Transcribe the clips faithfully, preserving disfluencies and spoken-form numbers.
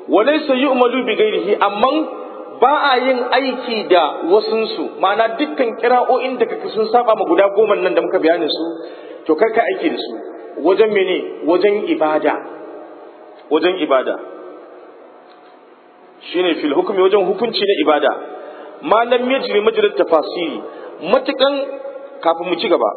walaysa yu'malu bi ghairihi, amma ba a yin aiki da wasunsu, ma'ana dukkan kira'o'in da kake sun saba ma guda goma nan da muka bayanin su, to kar ka aiki da su wajen mene, wajen ibada, wajen ibada shine fil hukmi, wajen hukunci na ibada. malam yajri majrid tafasiri, matukan kafin mu ci gaba,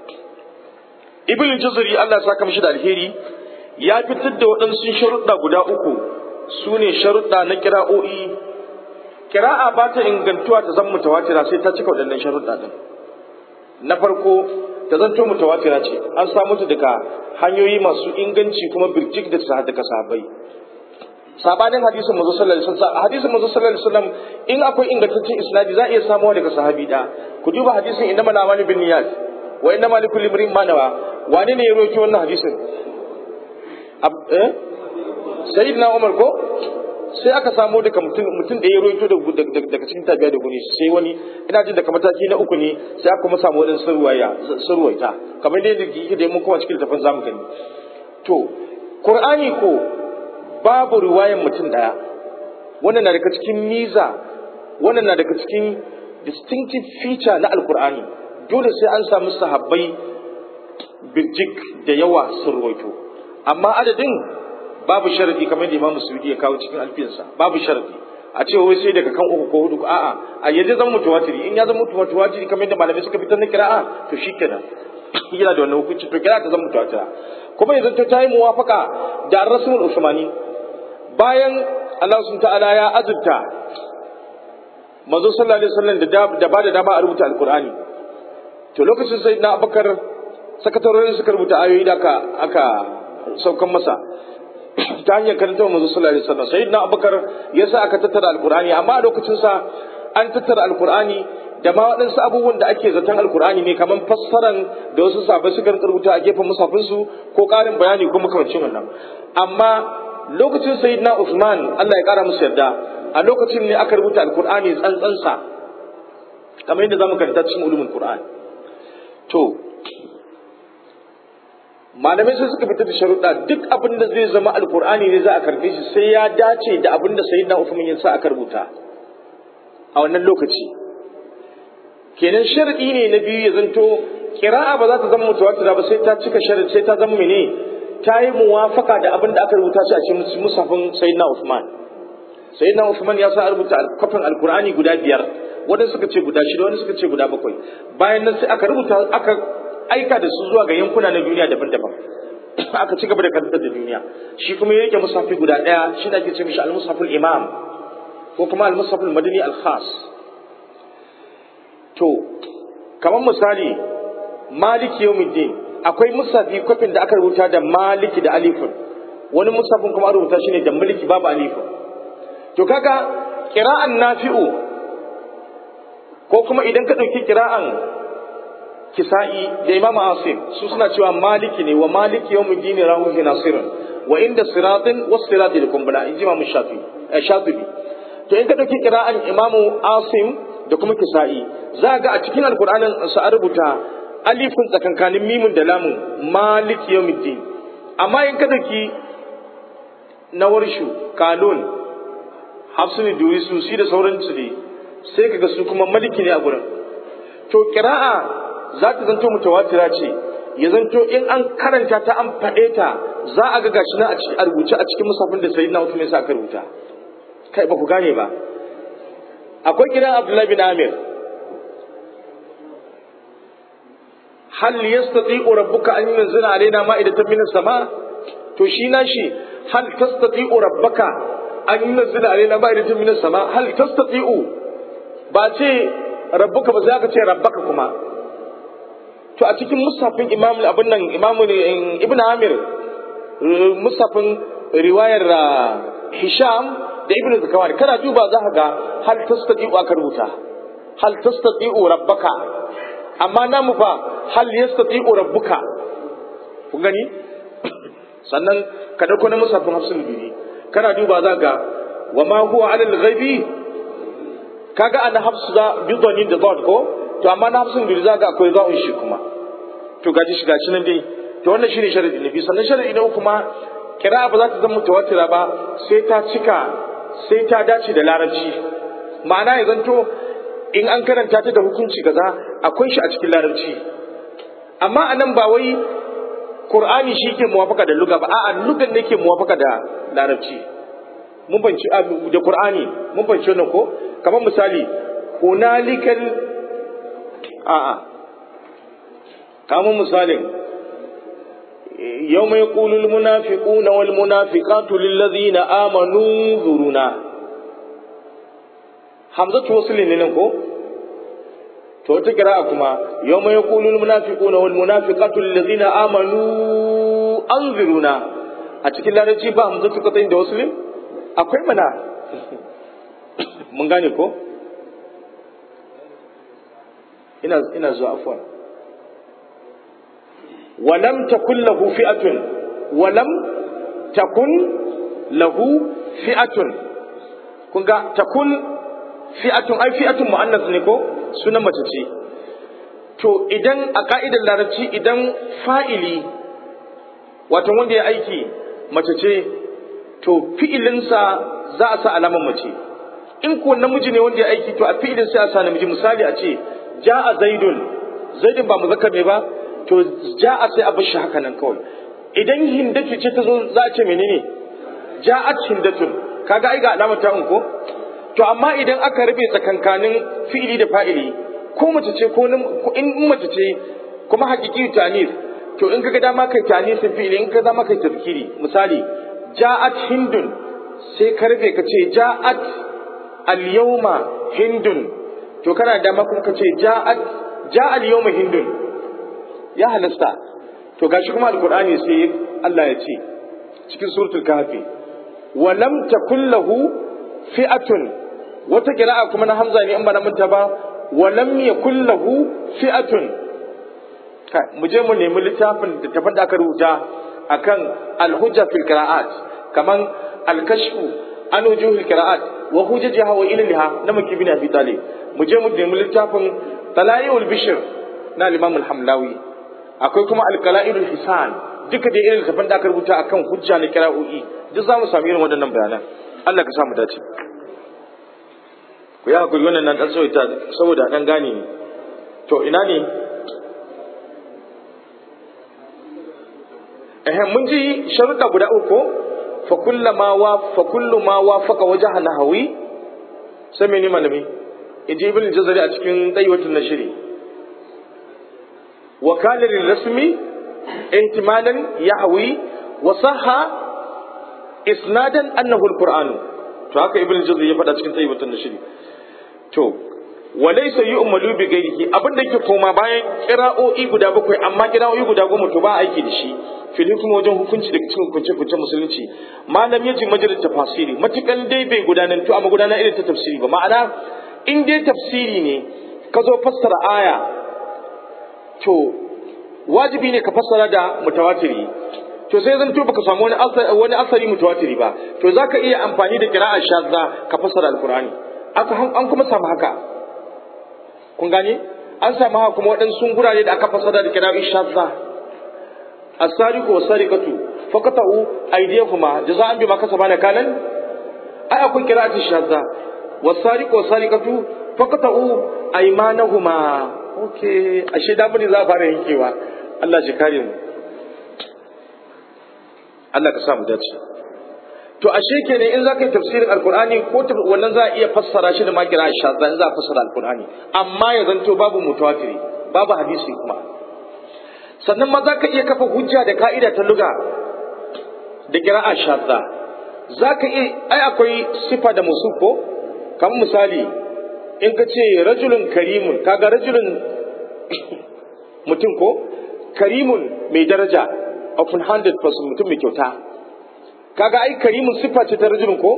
ibn jazari Allah ya saka mishi da alheri ya fitar da waɗansu sharuɗa guda uku, su ne sharuɗa na kira'o'i. Kira'a ba ta ingantuwa ta zama mutawatira sai ta cika waɗannan sharuɗa ɗin. Na farko, ta zanto mutawatira ce, an samu ta daga hanyoyi masu inganci kuma birjik da daga sahabbai. Sabanin hadisin manzo sallallahu alaihi wasallam, hadisin manzo sallallahu alaihi wasallam in akwai ingantaccen isnadi za a iya samuwa daga sahabi da. Ku duba hadisin innamal a'malu binniyat wa innamal likulli imrin ma nawa. Wane ne ya roki wannan hadisin? Eh? Sayyidina Umar ko? Sai aka samu daga mutum mutum da ya roito daga cikin tabiya da guni, sai wani ina jin daga mataki na uku ne sai aka kuma samu wadansu surwaya surwaita kamar dai da yake da mun kuma cikin tafin zamu gani. To Qur'ani ko babu riwayan mutum daya, wannan na daga cikin miza, wannan na daga cikin distinctive feature na Al-Qur'ani. Dole sai an samu sahabbai bijik da yawa surwaito, amma adadin babu sharadi kamar da Imam Suyuti ya kawo cikin alfiyarsa, babu sharadi a ce wai sai daga kan uku ko hudu, a'a a yaje zan mutawatiri, in ya zama mutawatiri kamar da malamai suka fitar na kira'a to shikenan yana da wannan hukunci, to kira'a ta zama mutawatira. Kuma yanzu ta tayi muwafaka da ar-rasul Usmani, bayan Allah subhanahu ta'ala ya azurta manzo sallallahu alaihi wasallam da da ba da dama a rubuta alqur'ani, to lokacin sayyidina Abubakar sakatarorin suka rubuta ayoyi da aka aka saukan masa ta hanyar karanta manzo sallallahu alaihi wasallam. Sayyidina Abubakar yasa aka tattara alqur'ani, amma a lokacin sa an tattara alqur'ani da ma waɗansu abubuwan da ake zaton alqur'ani ne, kamar fassaran da wasu sahabbai suka rubuta a gefen musafin su ko ƙarin bayani ko makamancin wannan. Amma lokacin sayyidina Uthman Allah ya kara musu yarda, a lokacin ne aka rubuta alqur'ani tsantsansa kamar yadda zamu karanta cikin ulumul qur'an. To malamai sai suka fitar da sharuɗa, duk abin da zai zama alkur'ani ne za a karɓe shi sai ya dace da abin da sayyidina Uthman ya sa aka rubuta a wannan lokaci. Kenan sharadi ne na biyu ya zanto kira'a ba za ta zama mutawatira ba sai ta cika sharadi, sai ta zama mene, ta yi muwafaka da abin da aka rubuta shi a cikin musafin sayyidina Uthman. Sayyidina Uthman ya sa a rubuta kafin alkur'ani guda biyar, wanda suka ce guda shida, wanda suka ce guda bakwai. Bayan nan sai aka rubuta aka aika da su zuwa ga yankuna na duniya daban-daban, aka ci gaba da karantar da duniya. Shi kuma ya rike musafi guda ɗaya, shi da ake ce mishi al-musaful imam ko kuma al-musaful madani al-khas. To kamar misali maliki yawmiddin, akwai musafi kwafin da aka rubuta da maliki da alifun, wani musafin kuma rubuta shi ne da maliki babu alifun. To kaga qira'an nafi'u ko kuma idan ka dauki qira'an Kisa'i da Imam Asim, su suna cewa maliki ne, wa maliki yawmiddin rahuhi nasirun wa inda siratin was sirati lakum bala, in ji Imam Shafi eh Shafi'i. To in ka dauki qira'an Imam Asim da kuma Kisa'i, za ga a cikin Alqur'anin su a rubuta alifun tsakankanin mimun da lamun, maliki yawmiddin. Amma in ka dauki na warshu, kalun, hafsuni duwisu, si da sauransu ne, sai kaga su kuma maliki ne a gurin. To qira'a za ta zanto mutawatira ce, ya zanto in an karanta ta an faɗe ta za a ga gashi na a rubuce a cikin musafin da sayyidina Uthman ya sa aka rubuta. Kai ba ku gane ba. Akwai kiran Abdullahi bin Amir, hal yastati'u rabbuka an yunzila alaina ma'idatan minas sama, to shi na shi hal tastati'u rabbaka an yunzila alaina ma'idatan minas sama, hal tastati'u ba ce rabbuka ba, za ka ce rabbaka kuma. To a cikin musafin imam abin nan imam ibn Amir, musafin riwayar Hisham da ibn Zakawani, kana duba za ka ga hal tastati'u aka rubuta, hal tastati'u rabbaka, amma namu fa hal yastati'u rabbuka. kun gani sannan ka dauko na musafin hafsul bibi kana duba za ga wa ma huwa alal ghaibi, kaga ana hafsu da bidoni da dot ko, to amma na hafsun bibi za ga akwai za'un shi kuma, to gaji shi gashi nan dai. To wannan shine sharadi na biyu. Sannan sharadi na uku kuma kira'a ba za ta zama mutawatira ba sai ta cika sai ta dace da larabci. Ma'ana ya zanto in an karanta ta da hukunci kaza akwai shi a cikin larabci. Amma anan ba wai Qur'ani shi ke muwafaka da lugha ba, a'a lugan ne ke muwafaka da larabci. Mun banci da Qur'ani mun banci wannan ko? Kamar misali hunalikal a'a kamar misalin yawma yaqulu al munafiquna wal munafiqatu lil ladhina amanu zuruna. Hamzatu wasl ne nan ko? To ta kira kuma yawma yaqulu al munafiquna wal munafiqatu lil ladhina amanu anziruna. A cikin larabci ba hamzatu katsayin da wasl akwai mana. Mun gane ko? ina ina zuwa afwan. walam takun lahu fi'atun walam takun lahu fi'atun. Kun ga takun fi'atun ai fi'atun mu'annas ne ko sunan mace ce. To idan a ka'idar larabci idan fa'ili wato wanda ya aiki mace ce to fi'ilinsa za a sa alamar mace. In ko namiji ne wanda ya aiki to a fi'ilin sai a sa namiji. Misali a ce ja'a zaidun, zaidun ba muzakkar ne ba to ja'a sai a bar shi haka nan kawai. Idan hindatu ce ta zo za a ce menene ja'at hindatun, kaga ai ga alamar ta ko. To amma idan aka rabe tsakankanin fi'ili da fa'ili ko mace ce ko in mace ce kuma hakiki tanis to in kaga dama kai tanisin fi'ili in kaga dama kai tafkiri. Misali ja'at hindun sai ka rabe ka ce ja'at al-yawma hindun, to kana dama kuma ka ce ja'at ja'a al-yawma hindun, ya halasta. To gashi kuma alqur'ani sai Allah ya ce cikin suratul kahfi wa lam takul lahu fi'atun, wata qira'a kuma na hamza ne in ba na manta ba wa lam yakul lahu fi'atun. Kai mu je mu nemi littafin da tafan da aka rubuta akan al-hujja fil qira'at kaman al-kashfu an wujuhil qira'at wa hujjajiha wa ilmiha na Makki bin Abi Talib. Mu je mu nemi littafin Tala'iul Bishr na Imam al-Hamlawi, akwai kuma al-Qala'ilul Hisan, duka da irin littafin da aka rubuta akan hujja na qira'o'i duk za mu samu irin waɗannan bayanan. Allah ka sa mu dace. Ku ya hakuri wannan nan dan sauita saboda dan gane ni. To ina ne? Eh mun ji sharuɗa guda uku fa kullama wa fa kullu ma wafaqa wajha nahwi sai mene malami inji ibn jazari a cikin daiwatul nashri wa kana lil rasmi ihtimalan yahwi wa sahha isnadan annahu alquran. To haka ibn jazari ya faɗa cikin daiwatul nashri. To walaysa yu'malu bi ghayrihi, abinda yake koma bayan qira'o'i guda bakwai amma qira'o'i guda goma to ba aiki da shi fil hukm wajen hukunci daga cikin hukunce hukunce musulunci. Malam yaji majalis tafsiri matukan dai bai gudanar to amma gudanar irin ta tafsiri ba. Ma'ana in dai tafsiri ne ka zo fassara aya to wajibi ne ka fassara da mutawatiri. To sai zan to baka samu wani asari wani asari mutawatiri ba to zaka iya amfani da qira'a shadda ka fassara alqur'ani. Aka an kuma samu haka, kun gane an samu haka kuma waɗansu gurare da aka fassara da qira'a shadda. As-sariqu was-sariqatu faqata'u aydiyahuma jaza'an bima kasabana kalan. Ai akwai qira'atu shadda was-sariqu was-sariqatu faqata'u aymanahuma. Okay, ashe da bane za a fara yankewa. Allah shi kare mu, Allah ka sa mu dace. To ashe kenan in za ka yi tafsirin alkur'ani ko wannan za a iya fassara shi da makira shadda in za a fassara alkur'ani, amma ya zanto babu mutawatiri babu hadisi kuma. Sannan ma za ka iya kafa hujja da ka'ida ta lugha da qira'a shadda. Za ka iya ai akwai sifa da musuf ko kamar misali in ka ce rajulun karimun, kaga rajulun mutum ko karimun mai daraja open handed person mutum mai kyauta, kaga ai karimun siffa ce ta rajulun ko.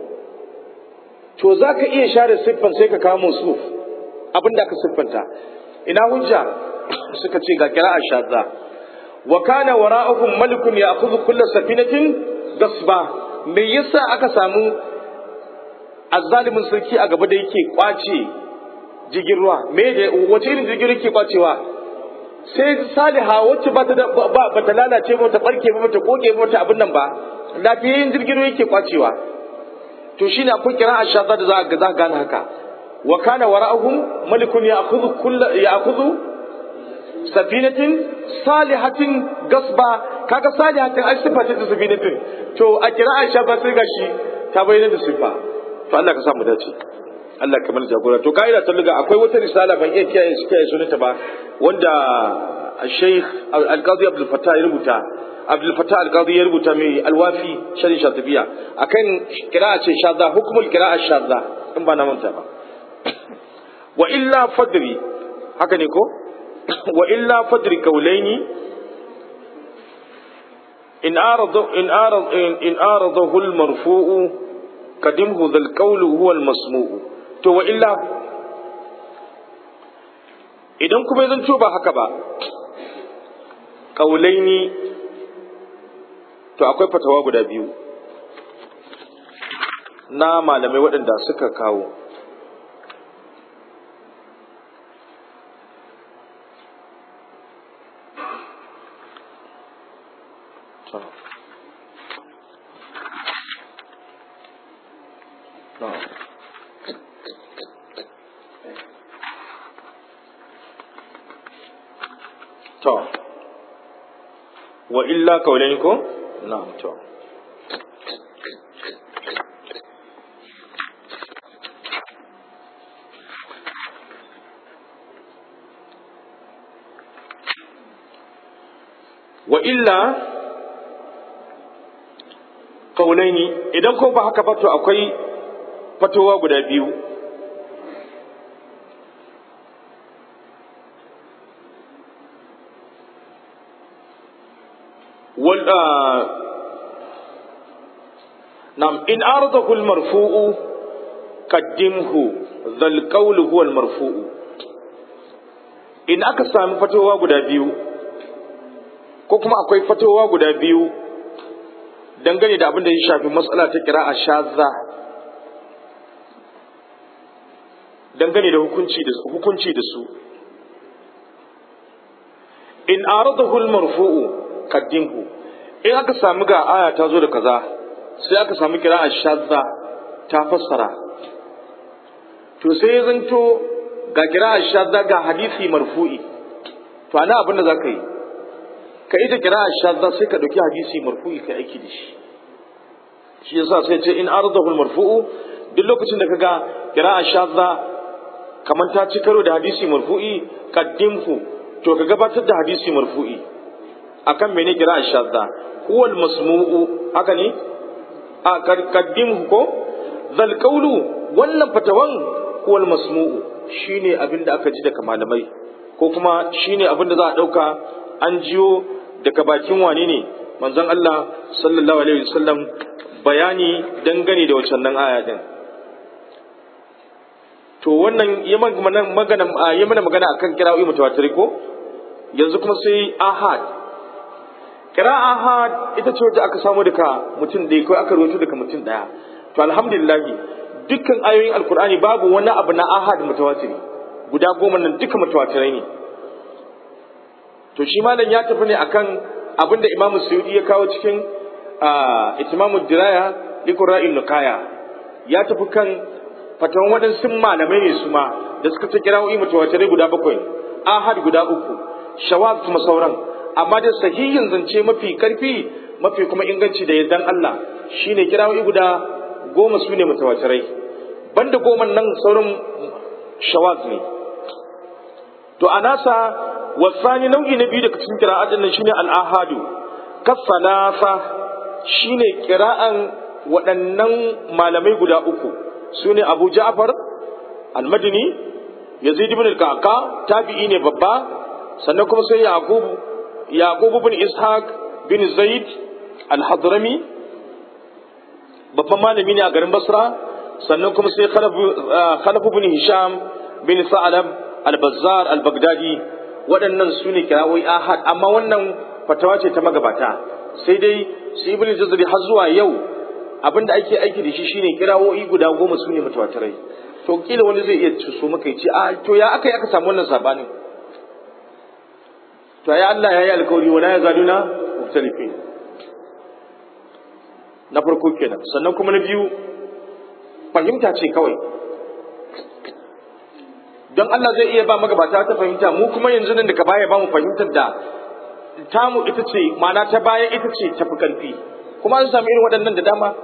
To za ka iya share siffan sai ka kawo musuf abinda ka siffanta. Ina hujja suka ce ga qira'a shadda wa kana wara'uhum malikun ya'khudhu kull safinatin gasba. Me yasa aka samu azzalimin sarki a gaba da yake kwace jirgin ruwa? Me da wace irin jirgin yake kwacewa? sai saliha wacce ba ta ba ta lalace ba ta barke ba ta koke ba ta abin nan ba lafiyayyen jirgin ruwa yake kwacewa to shine akwai kira'a shadda da za ga gane haka wa kana wara'ahum malikun ya'khudhu kull ya'khudhu safinatin salihatin gasba kaga salihatin ai sifa ta safinatin to a kira'a shadda sai gashi ta bayyana da sifa to Allah ka sa mu dace Allah ka mana jagora to kaida ta luga akwai wata risala ban iya kiyaye shi kiyaye sunanta ba wanda Sheikh Al-Qadi Abdul Fattah ya rubuta Abdul Fattah Al-Qadi ya rubuta mai Al-Wafi Sharh Shatibiya akan qira'a ce shadda hukumul qira'a shadda in ba na manta ba wa illa fadri haka ne ko wa illa fadri kaulaini in arada in arada in aradahu al-marfu'u qadimhu dhal qawlu huwa al-masmu'u to wa illa idan kuma zan ba haka ba kaulaini to akwai fatawa guda biyu na malamai waɗanda suka kawo to wa illa kaulaini ko na'am to wa illa kaulaini idan ko ba haka ba to akwai fatowa guda biyu wal nam in aradahu al marfu'u qaddimhu dhal qawlu huwa al marfu'u in aka sami fatowa guda biyu ko kuma akwai fatowa guda biyu dangane da abin da ya shafi matsala ta qira'a shadza dangane da hukunci da hukunci da su in aradahu al marfu'u qaddimhu in aka sami ga aya ta zo da kaza sai aka sami qira'a shadza ta fassara to sai zanto ga qira'a shadza ga hadisi marfu'i to ana abin da zaka yi ka ita qira'a shadza sai ka dauki hadisi marfu'i ka aiki da shi shi yasa sai ce in aradahu al marfu'u duk lokacin da kaga qira'a shadza kamar ta ci karo da hadisi marfu'i qaddimhu to ka gabatar da hadisi marfu'i akan mene kira shadda huwa al-masmu'u haka ne a qaddimhu ko zal qawlu wannan fatawan huwa al-masmu'u shine abinda aka ji daga malamai ko kuma shine abinda za a dauka an jiyo daga bakin wane ne manzon Allah sallallahu alaihi wasallam bayani dangane da wannan aya din to wannan yaman magana yaman magana akan kira'o'i mutawatir ko yanzu kuma sai ahad kira ahad ita ce wacce aka samu daga mutum da kai aka rawaito daga mutum daya to alhamdulillah dukkan ayoyin alkur'ani babu wani abu na ahad mutawatiri guda goma nan duka mutawatirai ne to shi malam ya tafi ne akan abinda imamu suyudi ya kawo cikin itimamu diraya liqra'in nukaya ya tafi kan fatawan waɗansu malamai ne su ma da suka ce kira'o'i mutawatirai guda bakwai ahad guda uku shawaz kuma sauran amma da sahihin zance mafi karfi mafi kuma inganci da yardan Allah shine kirawoyi guda goma su ne mutawatirai banda goma nan sauran shawaz ne to anasa wasani nau'i na biyu daga cikin qira'atin nan shine al-ahadu kasalasa shine qira'an waɗannan malamai guda uku sune Abu Ja'far al-Madini Yazid ibn al-Qaqa tabi'i ne babba sannan kuma sai Yaqub Yaqub ibn Ishaq bin Zaid al-Hadrami babban malami ne a garin Basra sannan kuma sai Khalaf ibn Hisham bin Sa'lab al-Bazzar al-Baghdadi waɗannan su ne kira'o'i ahad amma wannan fatawa ce ta magabata sai dai su ibn Jazari har zuwa yau abinda ake aiki da shi shine kira'o'i guda goma su ne mutawatirai to kila wani zai iya so maka ya ce a to ya aka yi aka samu wannan sabanin to ya Allah yayi alkawari wala yazaluna mukhtalifin. Na farko kenan. Sannan kuma na biyu fahimta ce kawai, don Allah zai iya ba magabata ta fahimta, mu kuma yanzu nan da ka baya ba mu fahimtar da tamu ita ce, ma'ana ta baya ita ce tafi karfi, kuma an samu irin waɗannan da dama.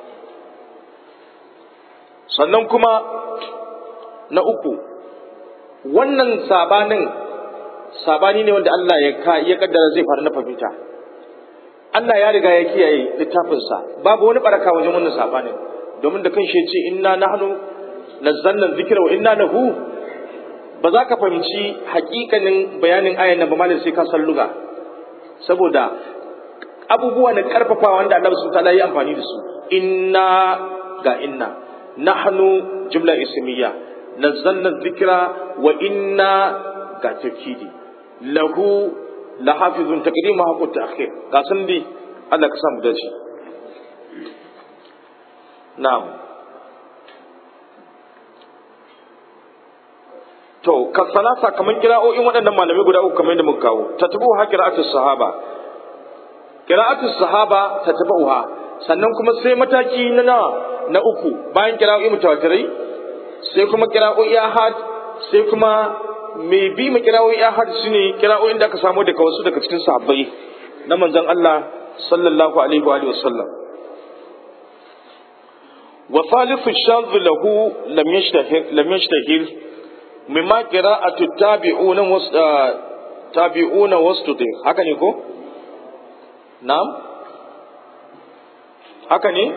Sannan kuma na uku, wannan sabanin sabani ne wanda Allah ya kaddara zai faru na fahimta. Allah ya riga ya kiyaye littafinsa, babu wani baraka wajen wannan sabanin, domin da kanshi ya ce inna nahnu nazzalna dhikra wa inna lahu. Ba za ka fahimci hakikanin bayanin ayan nan ba malin sai ka san lugha, saboda abubuwa na karfafawa wanda Allah subhanahu wa ta'ala ya amfani da su. Inna ga inna, nahnu jumla ismiyya, nazzalna dhikra wa inna ga tafkidi, lahu lahafizun taqdimu haqqu ta'khir. Ga san dai Allah ka samu dace. Na'am. To ka salasa kaman kira'o'in waɗannan malamai guda uku kamar yadda muka kawo, tatabu ha qira'atus sahaba, qira'atus sahaba tatabuha. Sannan kuma sai mataki na nawa na uku, bayan kira'o'i mutawatirai sai kuma kira'o'i ahad, sai kuma mai bi mu kira'o'i ahad shine kira'o'in da aka samu daga wasu daga cikin sahabbai na manzon Allah sallallahu alaihi wa alihi wasallam. Wa thalithu shadh lahu lam yashtahir lam yashtahir mimma qira'atu tabi'una was tabi'una wastudir. Haka ne ko? Na'am, haka ne.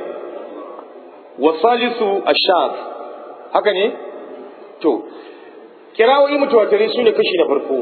Wa thalithu ashadh, haka ne. To kira'o'i mutawatiri su ne kashi na farko.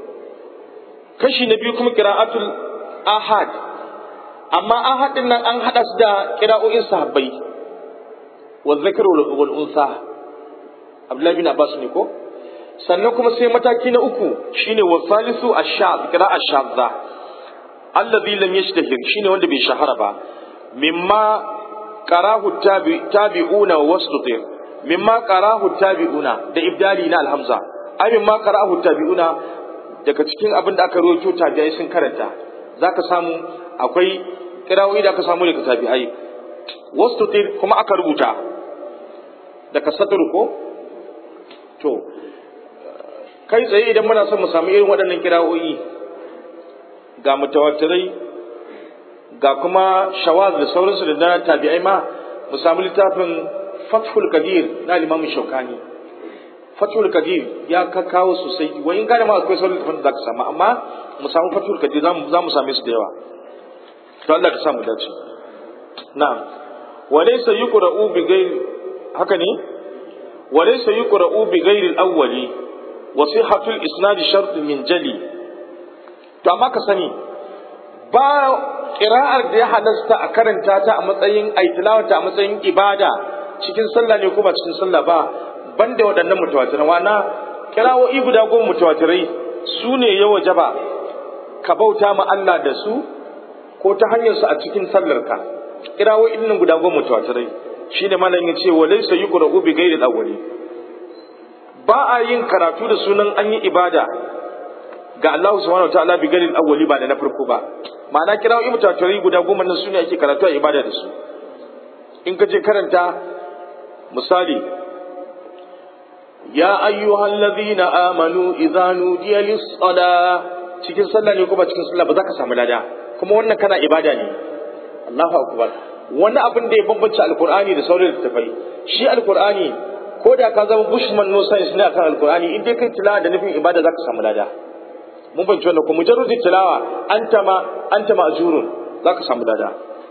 Kashi na biyu kuma kira'atul ahad, amma ahad din nan an hada su da kira'o'in sahabbai wa dhikru wal unsa, Abdullahi bin Abbas ne ko. Sannan kuma sai mataki na uku shine wa salisu ash-shadh, qira'a shadha alladhi lam yashtahir, shine wanda bai shahara ba. Mimma qarahu tabi'una wastutir, mimma qarahu tabi'una da ibdali na alhamza, ai mimma qarahu tabi'una daga cikin abin da aka rawaito tabi'ai sun karanta, zaka samu akwai qira'o'i da aka samu daga tabi'ai. Wastutir kuma aka rubuta daga satr ko. To kai tsaye idan muna son mu samu irin waɗannan qira'o'i, ga mutawatirai ga kuma shawaz da sauransu da na tabi'ai ma, mu samu littafin Fathul Qadir na Imam Shawkani. Fathul Qadir ya kakkawo sosai, wai in gane ma akwai sauran littafin da zaka samu, amma mu samu Fathul Qadir za mu same su da yawa. To Allah ka samu dace. Na'am. Wa laysa yuqra'u bi ghairi, haka ne? Wa laysa yuqra'u bi ghairi al-awwali wa sihhatul isnad shart min jali. To amma ka sani ba qira'ar da ya halasta a karanta ta a matsayin aitilawata a matsayin ibada cikin sallah ne ko ba cikin sallah ba, banda waɗannan mutawatirai. Wana kira'o'i guda goma mutawatirai su ne ya wajaba ka bauta ma Allah da su ko ta hanyar su a cikin sallarka. Kira'o'i nan guda goma mutawatirai shine malamin ya ce wa laysa yuqra'u bi ghairi al-awwali, ba a yin karatu da sunan an yi ibada ga Allah subhanahu wataala bi ghairi al-awwali, ba da na farko ba. Ma'ana kira'o'i mutawatirai guda goma nan su ne ake karatu a ibada da su. In ka je karanta misali, ya ayyuhal ladhina amanu idza nudiya lis-salah, cikin sallah ne ko ba cikin sallah ba za ka samu lada, kuma wannan kana ibada ne. Allahu akbar. Wani abin da ya bambance alqur'ani da sauran littafai, shi alqur'ani ko da ka zama bushman no science ne akan alqur'ani, in dai kai tilawa da nufin ibada za ka samu lada. Mun bance wannan ko mujarradin tilawa anta ma anta ma'jurun, za ka samu lada.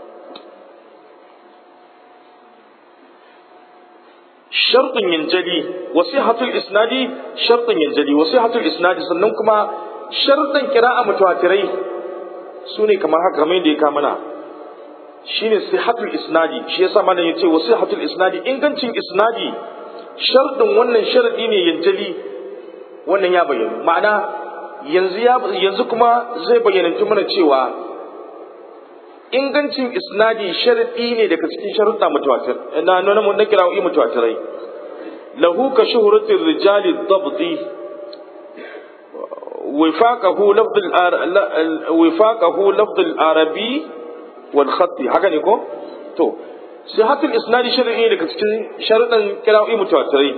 Shartun yanjali wasihatul isnadi, shartun yanjali wasihatul isnadi. Sannan kuma shartan qira'a mutawatirai sune kamar haka, kamar yadda ya ka mana shine sihatul isnadi. Shi yasa malam yace wasihatul isnadi, ingancin isnadi. Shartun wannan sharadi ne yanjali, wannan ya bayyana. Ma'ana yanzu ya yanzu kuma zai bayyana mana cewa ingancin isnadi sharadi ne daga cikin sharuɗa mutawatir na nuna mun kira'o'i mutawatirai. Lahu ka shuhuratir rijali dabti wifaqahu lafd wifaqahu lafd al-arabi wal khatti haka ne ko to sihatul isnadi shar'i daga cikin sharuɗan qira'o'i mutawatirai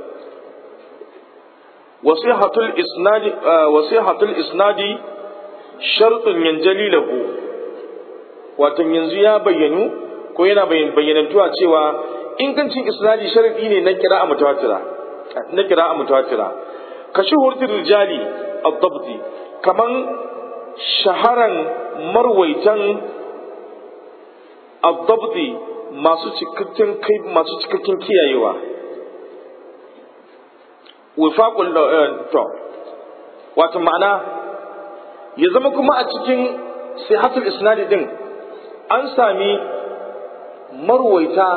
wasihatul isnadi wasihatul isnadi shartun yanjali lahu wato yanzu ya bayyanu ko yana bayyanantuwa cewa ingancin isnadi sharadi ne na qira'a mutawatira na qira'a mutawatira ka shuhurtul rijali ad-dabti kaman shaharan marwaitan ad-dabti masu cikakken kai masu cikakken kiyayewa wifaqul to wato ma'ana ya zama kuma a cikin sihatul isnadi din an sami marwaita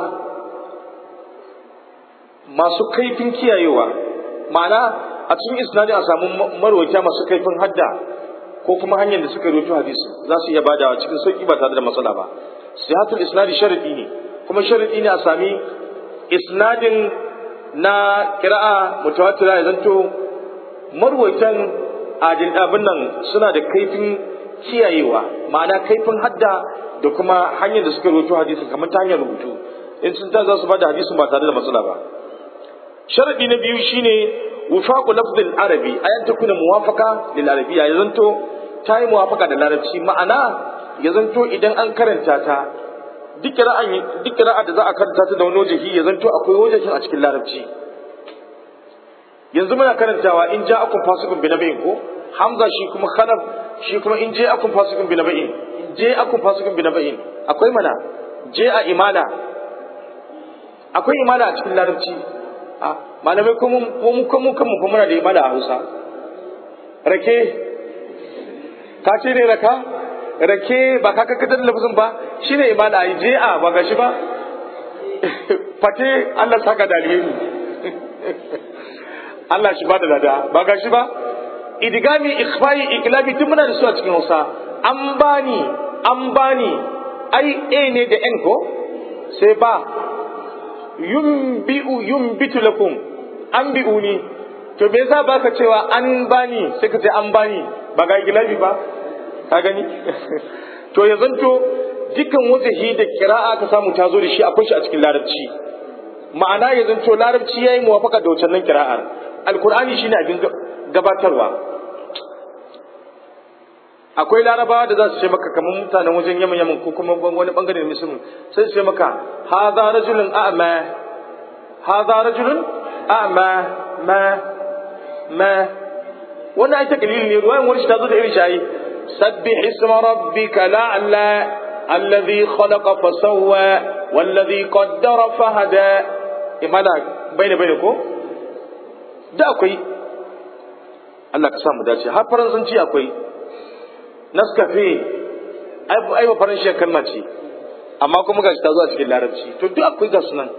masu kaifin kiyayewa ma'ana a cikin isnadi a samu marwaita masu kaifin hadda ko kuma hanyar da suka rubuta hadisi za su iya badawa cikin sauki ba tare da matsala ba sihatul isnadi sharadi ne kuma sharadi ne a sami isnadin na qira'a mutawatira ya zanto marwaitan adin abin nan suna da kaifin kiyayewa ma'ana kaifin hadda da kuma hanyar da suka rubuta hadisi kamar ta hanyar rubutu in sun ta za su bada hadisin ba tare da matsala ba sharadi na biyu shine wifaqu lafzil arabi ayan ta kuna muwafaqa lil arabiyya ya zanto ta yi muwafaqa da larabci ma'ana ya zanto idan an karanta ta duk qira'an duk qira'a da za a karanta ta da wani wajihi ya zanto akwai wajihin a cikin larabci yanzu muna karantawa in ja'akum fasiqun binabain ko hamza shi kuma khalaf shi kuma in ja'akum fasiqun binabain ja'akum fasiqun binabain akwai mana ja'a imala akwai imala a cikin larabci a malamai ko mun ko mun kan mu muna da imala a Hausa rake ka ce ne raka rake ba ka kakkatar lafazin ba shine imala ai ja'a ba gashi ba fate Allah saka da alheri Allah shi ba da lada ba gashi ba idgami ikhfai iklabi tun muna da su a cikin Hausa an bani an bani ai a ne da n ko sai ba yumbi'u yumbitu lakum an bi'uni to me yasa baka cewa an bani sai ka ce an bani ba ga iklabi ba ka gani to ya zanto dukkan wajahi da kira'a ka samu ta zo da shi akwai shi a cikin larabci ma'ana ya zanto larabci yayi muwafaka da wancan kira'ar alkur'ani shine abin gabatarwa akwai larabawa da za su ce maka kamar mutanen wajen yaman yaman ko kuma wani bangare na musulmi sai su ce maka hadha rajulun a'ma hadha rajulun a'ma ma ma wannan ai takalili ne ruwayan wani shi ta zo da irin shayi sabbih isma rabbika la'ala alladhi khalaqa fasawwa walladhi qaddara fahada imana bayne bayne ko da akwai Allah ka samu dace har faransanci akwai naskafe ai ba faranshi kalma ce amma kuma gashi ta zo a cikin larabci to duk akwai gasu nan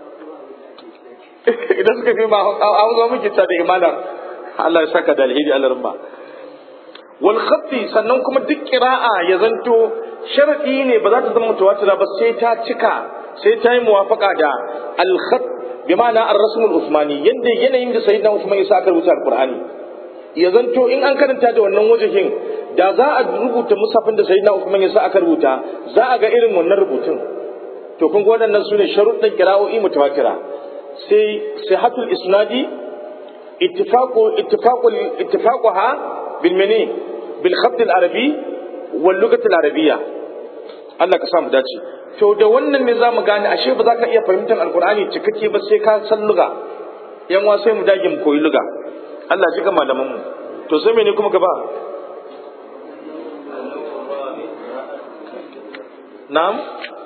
idan suka fi ma hausa muke ta da imana Allah ya saka da alheri Allah rumma wal khatti sannan kuma duk qira'a ya zanto sharadi ne ba za ta zama mutawatira ba sai ta cika sai ta yi muwafaqa da al khat bi ma'ana ar-rasm al-usmani yanda yanayin da sayyidina Usman ya saka rubuta al-Qur'ani ya zanto in an karanta da wannan wajihin da za a rubuta musafin da sayyidina Usman ya sa aka rubuta za a ga irin wannan rubutun to kun ga waɗannan sune sharuɗin qira'o'i mutawatira sai sihatul isnadi ittifaqu ittifaqu ittifaquha bil mani bil khatt al-arabi wal lughat al-arabiyya Allah ka samu dace to da wannan ne zamu gane ashe ba za ka iya fahimtar alqur'ani cikakke ba sai ka san lugha yan wa sai mu dage mu koyi lugha Allah ji ga malaman mu to sai mene kuma gaba na'am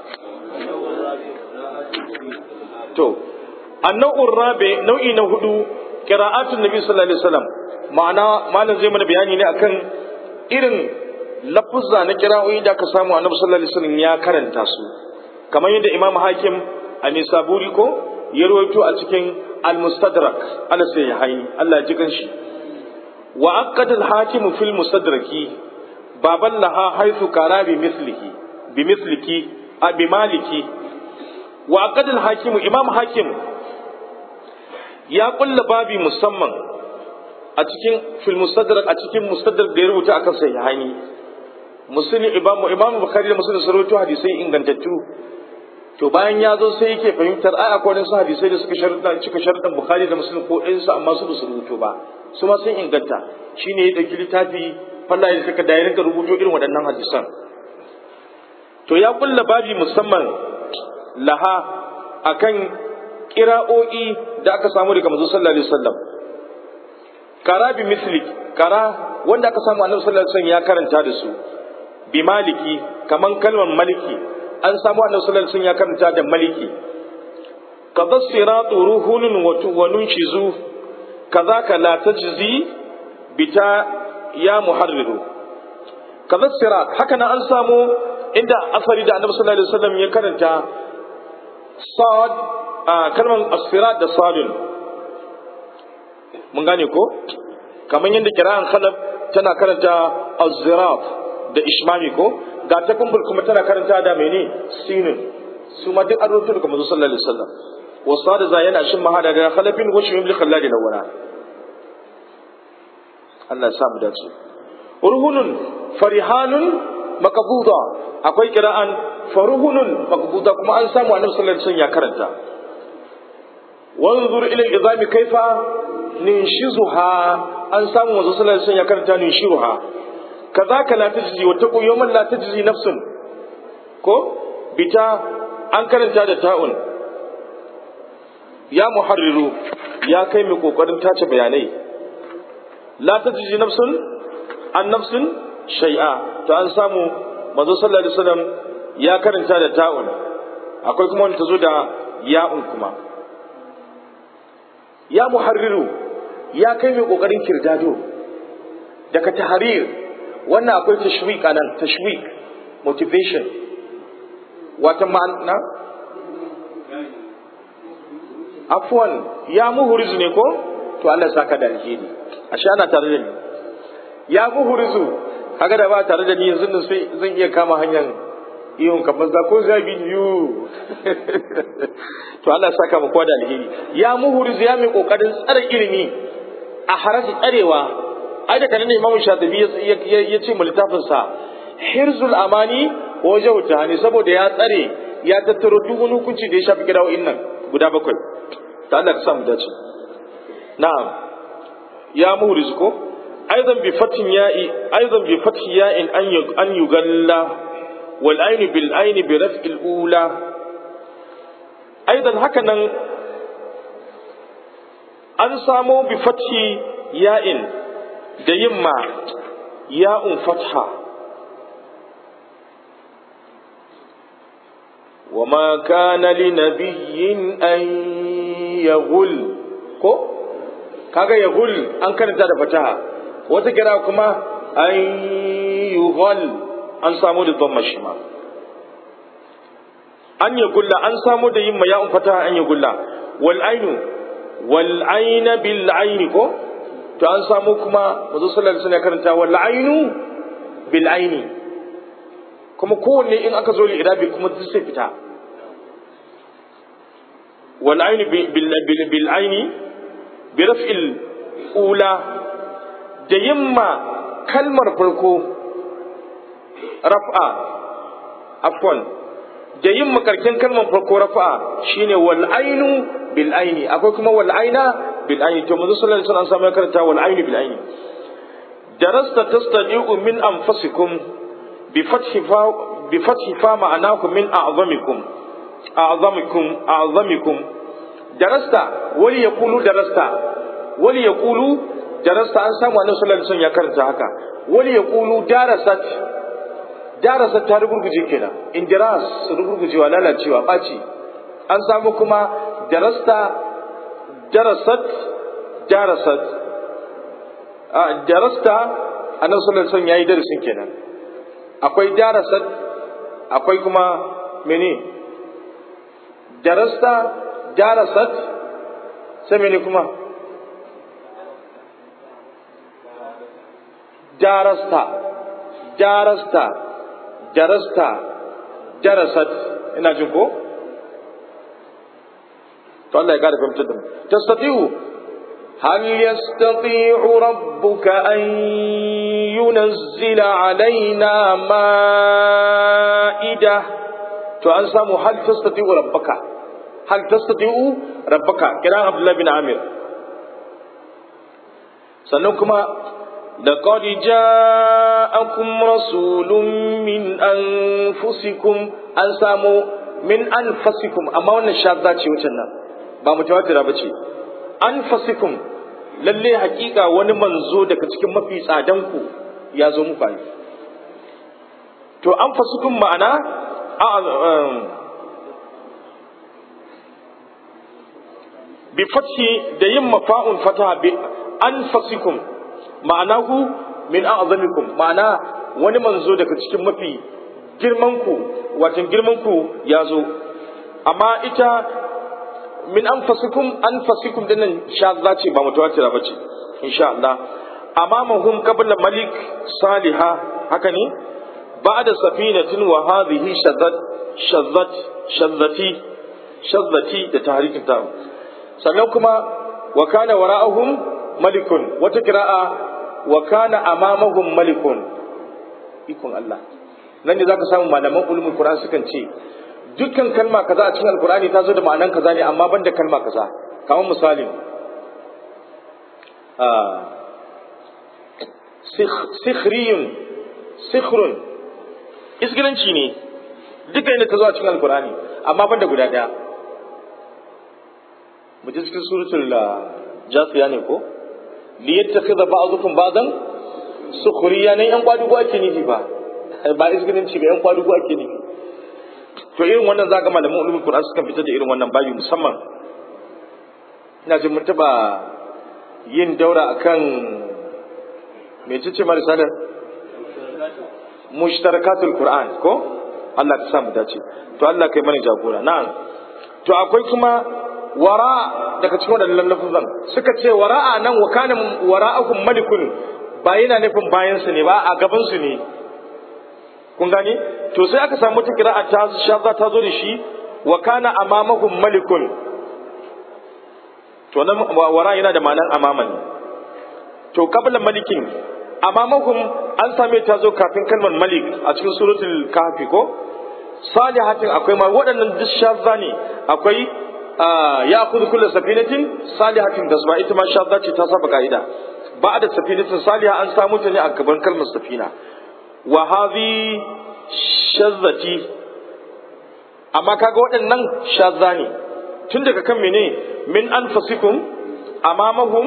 to annau'ur rabi nau'i na hudu qira'atun nabi sallallahu alaihi wasallam ma'ana malam zai mana bayani ne akan irin lafuzza na qira'o'i da aka samu annabi sallallahu alaihi wasallam ya karanta su kamar yadda imam hakim an-nisaburi ko ya rawaito a cikin al-mustadrak al-sayyihaini Allah ji kanshi wa aqad al-hakim fil mustadraki baban laha haythu karabi mislihi bi misliki abi maliki wa aqad al-hakim imam hakim ya kulla babi musamman a cikin fil mustadrak a cikin mustadrak da ya rubuta akan sahihaini muslim imamu imamu bukhari da muslim sun rawaito hadisai ingantattu to bayan ya zo sai yake fahimtar ai akwai wasu hadisai da suka sharuɗa cika sharuɗan bukhari da muslim ko ɗayan su amma su ba su rubuto ba su ma sun inganta shine ya dauki littafi fallaye suka da ya rinka rubuto irin waɗannan hadisan to ya kulla babi musamman laha akan kira'o'i da aka samu daga manzo sallallahu alaihi wasallam kara bi misli kara wanda aka samu annabi sallallahu alaihi wasallam ya karanta da su bi maliki kaman kalmar maliki an samu annabi sallallahu alaihi wasallam ya karanta da maliki kaza siratu ruhunun wa nunshizu kazaka la tajzi bita ya muharriru kaza sirat haka nan an samu inda asari da annabi sallallahu alaihi wasallam ya karanta sad kalmar as-sirat da sadun mun gane ko kamar yadda kira'an khalaf tana karanta az-zirat da ishmami ko ga ta kumbul kuma tana karanta da mene sinin su ma duk an rubuta daga manzo sallallahu alaihi wasallam wasa da za yana shin mahada da khalafin wa shi bil khalladi lawara Allah ya sa mu dace urhunun farihanun maqbuda akwai kira'an faruhunun maqbuda kuma an samu annabi sallallahu alaihi wasallam ya karanta wanzur ila al-izami kaifa ninshizuha an samu manzo sallallahu alaihi wasallam ya karanta ninshiruha kazaka la tajzi wa taqu yawman la tajzi nafsun ko bita an karanta da ta'un ya muharriru ya kai mai kokarin tace bayanai la tajzi nafsun an nafsun shay'a to an samu manzo sallallahu alaihi wasallam ya karanta da ta'un akwai kuma wanda tazo da ya'un kuma ya muharriru ya kai mai kokarin kirdado daga tahrir wannan akwai tashwiq anan tashwiq motivation wata ma'ana afwan ya muhrizu ne ko to Allah saka da alheri ashe ana tare da ni ya muhrizu kaga da ba tare da ni yanzu nan sai zan iya kama hanyar ihun kamar za ko zabi yu to Allah saka mu kwa da alheri ya muhrizu ya mai kokarin tsare ilimi a haraji tsarewa ai da kana ne Imam Shatibi ya ce mu littafin sa hirzul amani wa jawtani saboda ya tsare ya tattaro duk wani hukunci da ya shafi kirawoyin nan guda bakwai ta Allah ka samu dace na'am ya muhriz ko aidan bi fatin ya'i aidan bi fathi ya'in an an yugalla wal ayn bil ayn bi raf'il ula aidan haka nan an samo bi fathi ya'in da yimma ya'un fatha وما كان لنبي أن يغل ko kaga yaghul an karanta da fataha wata kira kuma an yughal an samu da dhamma shi ma an yagulla an samu da yin ya'un fataha an yagulla wal ainu wal aina bil aini ko to an samu kuma manzo sallallahu alaihi wasallam ya karanta wal ainu bil aini kuma kowanne in aka zo li'irabi kuma duk sai fita wal aini bil aini bi raf'il ula da yamma kalmar farko raf'a afwan da yamma karkin kalmar farko raf'a shine wal ainu bil aini akwai kuma wal aina bil aini to manzo sallallahu alaihi wasallam ya karanta wal aini bil aini darasta tastadi'u min anfusikum بفتح فا بفتح فا معناه من أعظمكم أعظمكم أعظمكم درست ولي يقولوا درست ولي يقولوا درست أن سامع النبي صلى الله عليه وسلم يكرر هكا ولي يقولوا درست درست تربو بجي كده إن درس ربو بجي ولا لا تشوا قاتي أن سامعكما درست درست درست درست النبي صلى الله عليه وسلم يدرس كده akwai darasat akwai kuma mene darasta darasat sai mene kuma darasta darasta darasta darasat ina jin ko to Allah ya gada fahimtar da mu tastati'u هل يستطيع ربك أن ينزل علينا مائدة فأنسامو هل تستطيع ربك هل تستطيع ربك كلام عبد الله بن عامر سنكما لقد جاءكم رسول من أنفسكم أنسامو من أنفسكم أما وانا شاذات وچنا ba mutawatira bace anfasikum lalle hakika wani manzo daga cikin mafi tsadan ku ya zo muku ai to anfasikum ma'ana bi fathi da yin mafa'un fataha bi anfasikum ma'anahu min a'zamikum ma'ana wani manzo daga cikin mafi girman ku watan girman ku ya zo amma ita min anfasikum anfasikum dinnan shadda ce ba mutawatira bace insha Allah amamahum qabla malik salihah haka ne ba'da safinatin wa hadhihi shaddat shaddat shaddati shaddati da tahrikin ta sannan kuma wa kana wara'ahum malikun wata qira'a wa kana amamahum malikun ikon Allah nan ne zaka samu malaman ulumul qur'an sukan ce dukkan kalma kaza a cikin alkur'ani ta zo da ma'anan kaza ne amma banda kalma kaza kamar misali sikhriyun sikhrun isgiranci ne duka inda ta zo a cikin alkur'ani amma banda guda daya mu ji cikin suratul jasiya ne ko li yattakhidha ba'dukum ba'dan sukhriya ne yan kwadugo ake nufi ba ba isgiranci ba yan kwadugo ake nufi to irin wannan za ga malaman ulumul qur'an suka fitar da irin wannan bayu musamman ina jin mun taba yin daura akan me ce ma risalar mushtarakatul qur'an ko Allah ta samu dace to Allah kai mana jagora na'am to akwai kuma wara daga cikin wadannan lafazan suka ce wara'a nan wa kana wara'akum malikun ba yana nufin bayan su ne ba a gaban su ne kun gane to sai aka samu ta kira'a ta shadda ta zo da shi wa kana amamahum malikun to nan wara yana da ma'anar amama ne to qabla malikin amamahum an same ta zo kafin kalmar malik a cikin suratul kahfi ko salihatin akwai ma waɗannan duk shadda ne akwai ya kudu kullu safinatin salihatin da ba ita ma shadda ce ta saba ka'ida ba'da safinatin salihah an samu ta ne a gaban kalmar safina wa hadhi shazzati amma kaga waɗannan shazza ne tun daga kan mene min anfasikum amamahum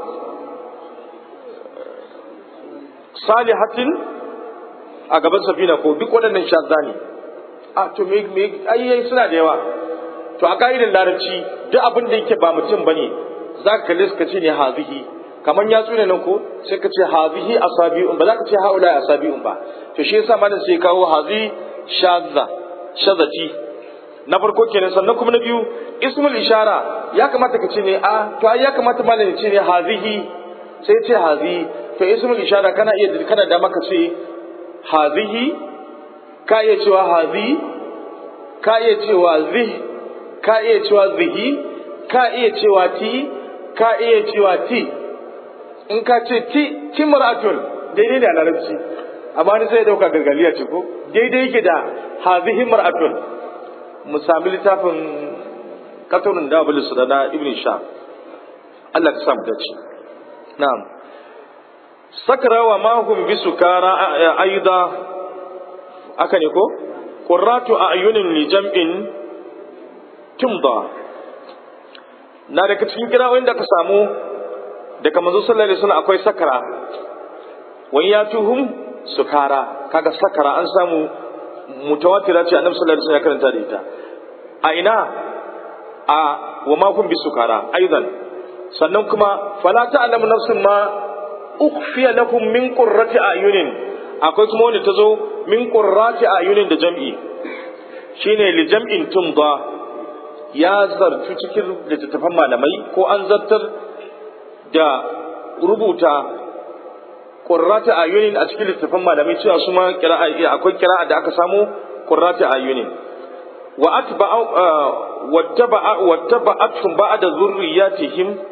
salihatin a gaban safina ko duk waɗannan shazza ne a to me me ayyai suna da yawa to a ka'idar larabci duk abin da yake ba mutum bane zaka kalle suka ce ne hazihi kaman ya tsune nan ko sai ka ce hazihi asabi'un ba za ka ce haula asabi'un ba to shi yasa malam sai kawo hazi shadza shadati na farko kenan sannan kuma na biyu ismul ishara ya kamata ka ce ne a to ai ya kamata malam ya ce ne hazihi sai ce hazi to ismul ishara kana iya kana da maka ce hazihi ka iya cewa hazi ka iya cewa zih ka iya cewa zihi ka iya cewa ti ka iya cewa ti in ka ce ti timratun daidai da larabci amma ni sai dauka gargaliya ce ko daidai yake da hazihi mar'atun mu sami littafin katarun da bulu da ibn sha Allah ka samu dace na'am sakara wa ma hum bisukara aida aka ne ko qurratu a'yunin li jam'in tumda na daga cikin kirawoyin da ka samu daga manzo sallallahu alaihi wasallam akwai sakara wani ya tuhum sukara kaga sakara an samu mutawatira ce annabi sallallahu alaihi wasallam ya karanta da ita a ina a wa ma kun bi sukara aidan sannan kuma fala ta'lamu nafsun ma ukhfiya lakum min qurrati ayunin akwai kuma wanda tazo min qurrati ayunin da jam'i shine li jam'in tumda ya zartu cikin littattafan malamai ko an zartar da rubuta qurrati ayunin a cikin littattafan malamai cewa su ma qira'a akwai qira'a da aka samu qurrati ayunin wa atba'a wattaba'a wattaba'atuhum ba'da zurriyatihim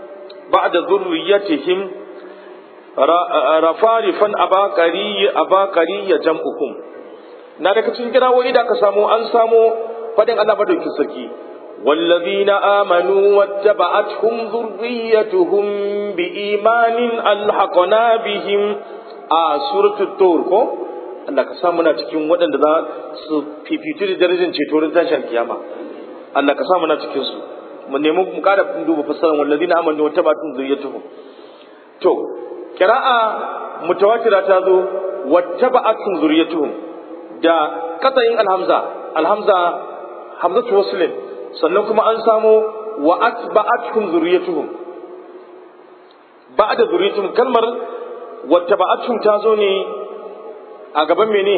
ba'da dhurriyyatihim rafarifan abaqari abaqari ya jam'ukum. Na daga cikin kirawoyi da aka samu an samu fadin Allah madaukin sarki والذين آمنوا واتبعتهم ذريتهم بإيمان ألحقنا بهم آه سورة الطور كو Allah ka sa muna cikin waɗanda za su fifitu da darajar ceto ran tashin kiyama. Allah ka sa muna cikin su. Mu nemi mu kada duba fassarar wallazina amanu wa tabatun zuriyatuhum. To, qira'a mutawatira ta zo wattaba'atun zuriyatuhum da qata'in alhamza, alhamza hamzatu waslin, sannan kuma an samu wa atba'atun zuriyatuhum. Ba'da zuriyatuhum kalmar wattaba'atun ta zo ne a gaban mene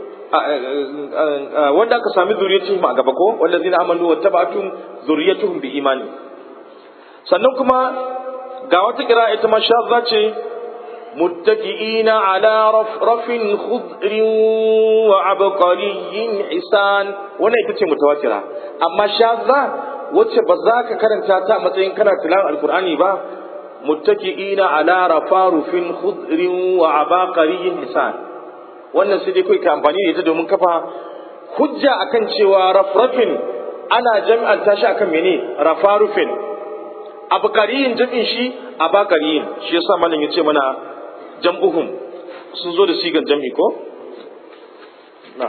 wanda aka sami zuriyatuhum a gaba ko wallazina amanu wattaba'tum zuriyatuhum bi imani. Sannan kuma ga wata kira ita ma shadda ce muttaqiina ala rafrafin khudrin wa abqariyyin hisan, wannan ita ce mutawatira. Amma shadda wacce ba za ka karanta ta a matsayin kana tilawan alqur'ani ba, muttaqiina ala rafarufin khudrin wa abqariyyin hisan, wannan sai dai kai ka amfani da ita domin kafa hujja akan cewa rafrafin ana jami'an tashi akan mene rafarufin, abqariyin jami'in shi abaqariyin, shi yasa malam yace mana jam'uhum sun zo da sigan jami'i ko na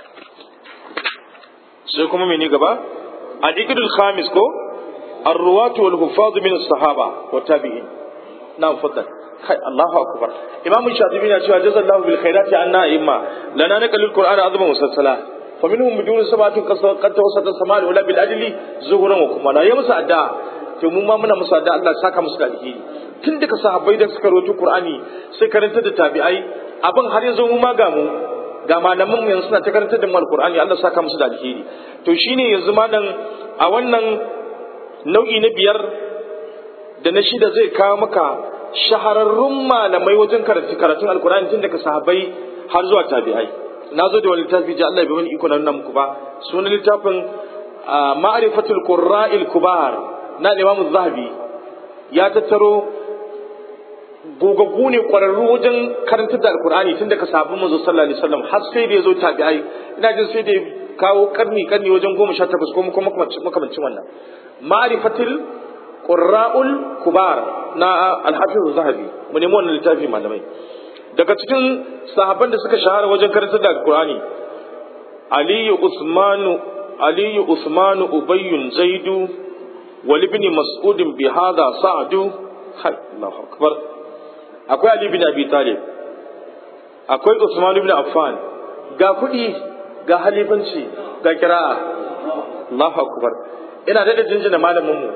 sai kuma mene gaba al-iqdul khamis ko ar-ruwat wal huffaz min as-sahaba wa tabi'in. na faddal kai Allahu akbar. Imam Shatibi na cewa jazallahu bil khairati anna imma lana naqalul qur'ana azman musassala fa minhum bidun sabatun qad tawassata sama'u wala bil adli zuhuran wa kuma la ya musu adda. To mun ma muna musu adda Allah saka musu da alheri. Tun daga sahabbai da suka rawaito Qur'ani sai karanta da tabi'ai abin har yanzu mu ma ga mu ga malaman yanzu suna ta karanta da mu alqur'ani Allah saka musu da alheri. To shine yanzu malam a wannan nau'i na biyar da na shida zai kawo maka shahararrun malamai wajen karatun alkur'ani tun daga sahabbai har zuwa tabi'ai. Na zo da wani littafi ji Allah bai wani iko na nuna muku ba, sunan littafin ma'rifatul qurra'il kubar na Imam Zahabi. Ya tattaro gogaggu ne kwararru wajen karantar da alkur'ani tun daga sahabban manzo sallallahu alaihi wasallam har sai da ya zo tabi'ai. Ina jin sai da kawo karni karni wajen goma sha takwas ko makamancin wannan. Ma'rifatul qurra'ul kubar na al-hafiz zahabi, mu nemi wannan littafi malamai. Daga cikin sahabban da suka shahara wajen karantar da alqur'ani ali usmanu ali usmanu ubayyun zaidu wal ibn mas'ud bi hada sa'du. Allahu akbar. Akwai ali ibn abi talib, akwai usman ibn affan, ga kudi ga halifanci ga kira'a. Allahu akbar. Ina da jinjina malamin mu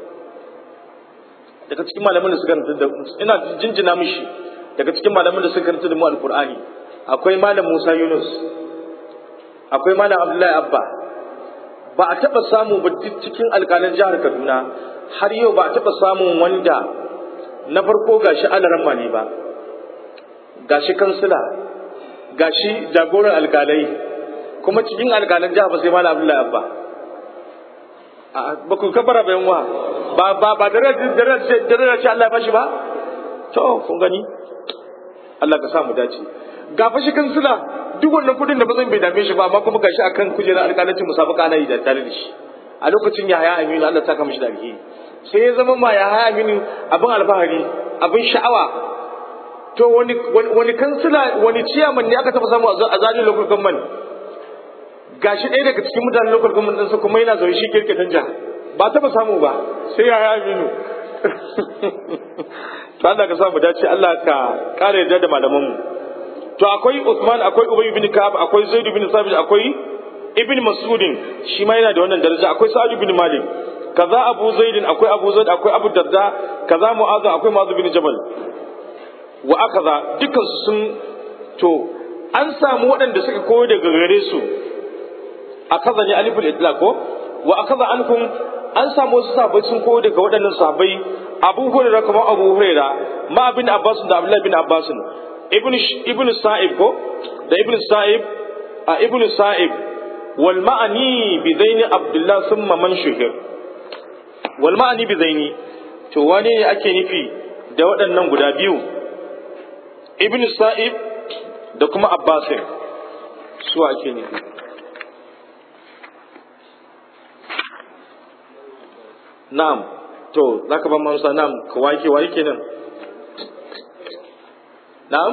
daga cikin malaman da suka karanta da ina jinjina mishi daga cikin malaman da suka karanta da mu alqur'ani akwai malam Musa Yunus, akwai malam Abdullahi Abba. Ba a taba samu ba cikin alƙalan jihar Kaduna har yau ba a taba samun wanda na farko gashi alaramma ne ba, gashi kansila, gashi jagoran alƙalai, kuma cikin alƙalan jihar ba sai malam Abdullahi Abba. Ba ku kabara bayan wa ba ba ba dare dare dare ce Allah ya bashi ba. To kun gani Allah ka sa mu dace. Ga fashi kansila duk wannan kudin da ba zan bai dame shi ba, amma kuma gashi akan kujerar alƙalancin musabaka ana yi da tare da shi a lokacin Yahaya Aminu. Allah saka mishi da alheri. Sai ya zama ma Yahaya Aminu abin alfahari, abin sha'awa. To wani wani kansila wani ciyaman ne aka taba samu a Zaria local government, gashi ɗaya daga cikin mutanen local government ɗinsa kuma yana zaune shi kirke danja, ba taɓa samu ba sai ya yi aminu. To Allah ka samu dace, Allah ka ƙara yarda da malamanmu. To akwai Uthman, akwai Ubay ibn Ka'ab, akwai Zaid ibn Sabit, akwai Ibn Mas'udin shi ma yana da wannan daraja, akwai Sa'ad ibn Malik, kaza Abu Zaid, akwai Abu Zaid, akwai Abu Darda, kaza Mu'adh, akwai Mu'adh ibn Jabal wa akaza. Dukkan su sun to an samu waɗanda suka koyo daga gare su. Akaza ne aliful itlaq ko wa akaza ankum, an samu wasu sahabbai sun koyo daga waɗannan sahabbai. Abu Hurairah kuma Abu Hurairah ma bin Abbas da Abdullah bin Abbas, ibn ibn Sa'ib ko da ibn Sa'ib a ibn Sa'ib wal ma'ani bi zaini Abdullah thumma man shuhir. Wal ma'ani bi zaini to wane ne ake nufi da waɗannan guda biyu? Ibn Sa'ib da kuma Abbasin su ake nufi. Na'am, to zaka ban mamsa na'am ka wake waye kenan? Na'am?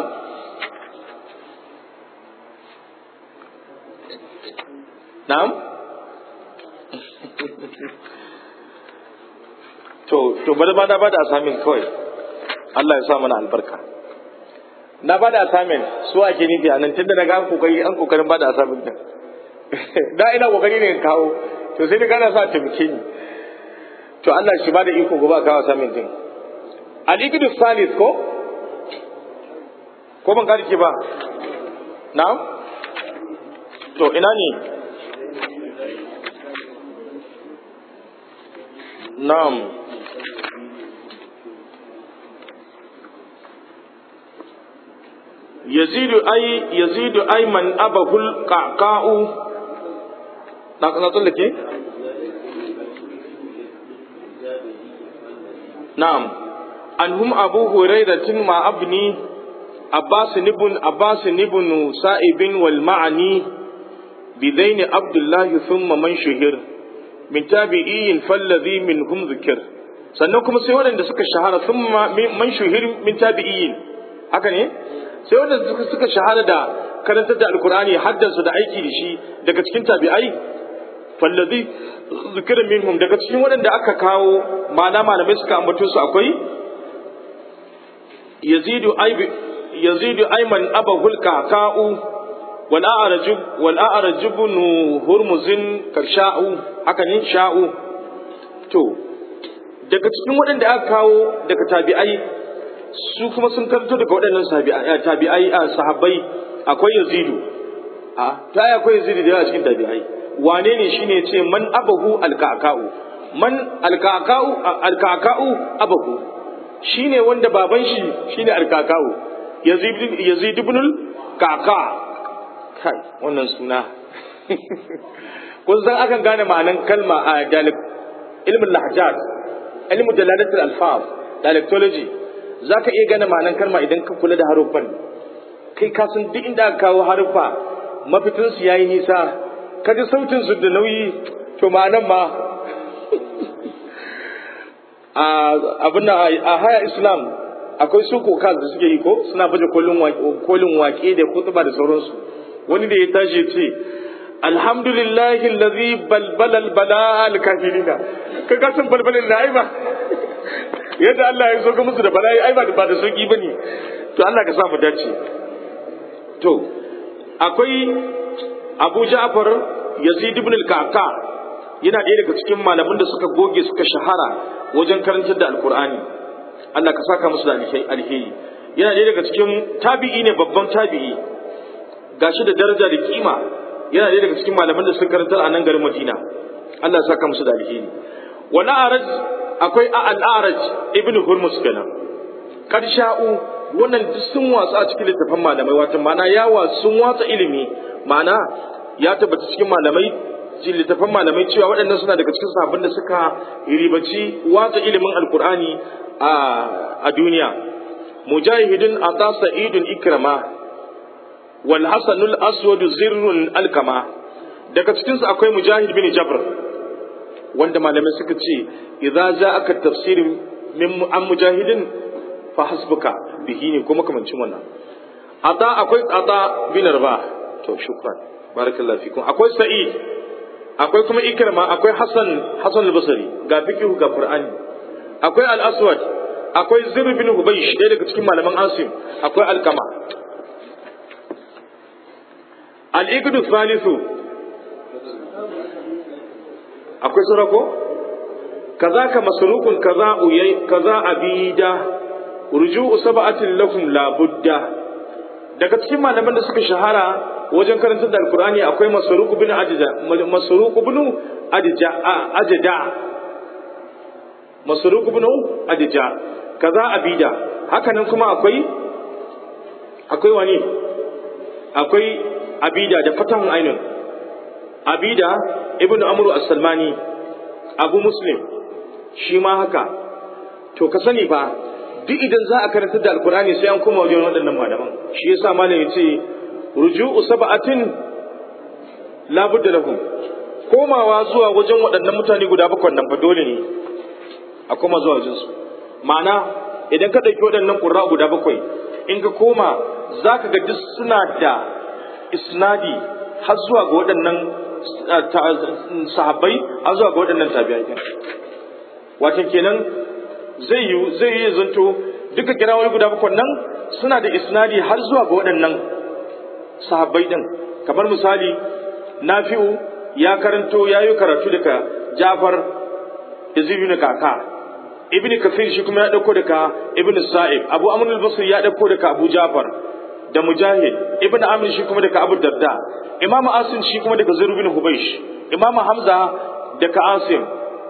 Na'am? to to bada ba da bada asamin kawai. Allah ya sa mana albarka. Na bada asamin su ake nufi anan tunda na ga kokari an kokarin bada asamin din. Da ina kokari ne kawo to sai da kana sa taimake ni. To Allah shi bada iko gobe kawo asamin din. Al-Iqdu Salis ko? Ko ban karki ba? Na'am? To ina ne? Na'am. Yazidu ay yazidu ay man abahul qaqa'u. Na kana tsallake? Na'am. Anhum Abu Hurairah ma abni Abbas ibn Abbas ibn Sa'ib wal ma'ani bidaini Abdullah thumma man shuhir min tabi'in falladhi minhum dhikr. Sannan kuma sai waɗanda suka shahara thumma man shuhir min tabi'in, haka ne? Sai waɗanda suka shahara da karantar da alkur'ani haddansu da aiki da shi daga cikin tabi'ai falladhi dhikr minhum, daga cikin waɗanda aka kawo ma'ana malamai suka ambato su akwai yazidu ayb yazidu ayman abahul kaka'u wal a'rajub wal a'rajub hurmuzin karsha'u, haka ne sha'u. To daga cikin waɗanda aka kawo daga tabi'ai su kuma sun karanto daga waɗannan tabi'ai a sahabbai akwai yazidu a ta yi akwai yazidu da yawa cikin tabi'ai. Wane ne shine ce man abahu alkaka'u, man alkaka'u alkaka'u abahu shine wanda baban shi shine alkaka'u, yazid yazid ibn kaka. Kai wannan suna kun san akan gane ma'anan kalma a ilmin lahjat, ilmin dalalatul alfaz, dialectology. Zaka iya gane ma'anan kalma idan ka kula da haruffan. Kai ka san duk inda aka kawo haruffa mafitin su yayi nisa, ka ji sautin su da nauyi, to ma'anan ma a abin a haya Islam akwai su kokas da suke yi ko suna baje kolin kolin waƙe da kutuba da sauransu. Wani da ya tashi ce alhamdulillahi allazi balbala albala alkafirina, ka ga sun balbalin da ai ba yadda Allah ya so ga musu da bala'i ai ba da ba da sauki bane. To Allah ka sa mu dace. To akwai Abu Ja'far Yazid ibn al-Ka'ka, yana ɗaya daga cikin malaman da suka goge suka shahara wajen karantar da alkur'ani. Allah ka saka musu da alheri. Yana ɗaya daga cikin tabi'i ne, babban tabi'i, gashi da daraja da kima. Yana ɗaya daga cikin malaman da suka karantar a nan garin Madina. Allah ya saka musu da alheri. Wani araj akwai al-Araj ibn Hurmus kenan. Karsha'u wannan duk sun watsa a cikin littafin malamai, wato ma'ana ya watsa sun watsa ilimi, ma'ana ya tabbata cikin malamai cikin littafin malamai cewa waɗannan suna daga cikin sahabban da suka ribaci watsa ilimin alkur'ani a a duniya. Mujahidin ata sa'idun ikrama wal hasanul aswad zirrun alkama. Daga cikin su akwai Mujahid bin Jabr, wanda malamai suka ce idza ja'aka tafsirin min an mujahidin fa hasbuka bihi ne kuma kamancin wannan. Ata akwai ata bin Rabah, to shukran barakallahu fikum. Akwai Sa'id, akwai kuma Ikrama, akwai Hassan Hassan al-Basri, ga fiqh ga Qur'ani. Akwai al-Aswad, akwai Zir bin Hubaysh, ɗaya daga cikin malaman Asim, akwai Alkama. Al-Iqdu Thalithu, akwai surako kaza ka masrukun kaza uyai kaza abida ruju'u sab'atin lakum la budda. Daga cikin malaman da suka shahara wajen karantar da alkur'ani akwai masruq bin ajda masruq bin ajda ajda masruq bin ajda kaza abida. Haka nan kuma akwai akwai wani akwai abida da fatan ainun, abida ibnu amru as-salmani, abu muslim shi ma haka. to ka sani fa duk idan za a karanta da alkur'ani sai an koma wajen waɗannan malaman. Shi yasa malam yace ruju'u sab'atin la budda lahum, komawa zuwa wajen waɗannan mutane guda bakwai nan fa dole ne a koma zuwa wajen su. Ma'ana idan ka ɗauki waɗannan ƙurra guda bakwai in ka koma za ka ga duk suna da isnadi har zuwa ga waɗannan sahabbai har zuwa ga waɗannan tabi'ai. Wato kenan zai yi zai yi zanto duka kirawai guda bakwai nan suna da isnadi har zuwa ga waɗannan sahabbai din. Kamar misali Nafi'u ya karanto ya yi karatu daga Jafar ibn Kaka, Ibn Kathir shi kuma ya dauko daga Ibn Sa'ib, Abu Amr al-Basri ya dauko daga Abu Jafar da Mujahid, Ibn Amr shi kuma daga Abu Darda, Imam Asim shi kuma daga Zuhr bin Hubaysh, Imam Hamza daga Asim.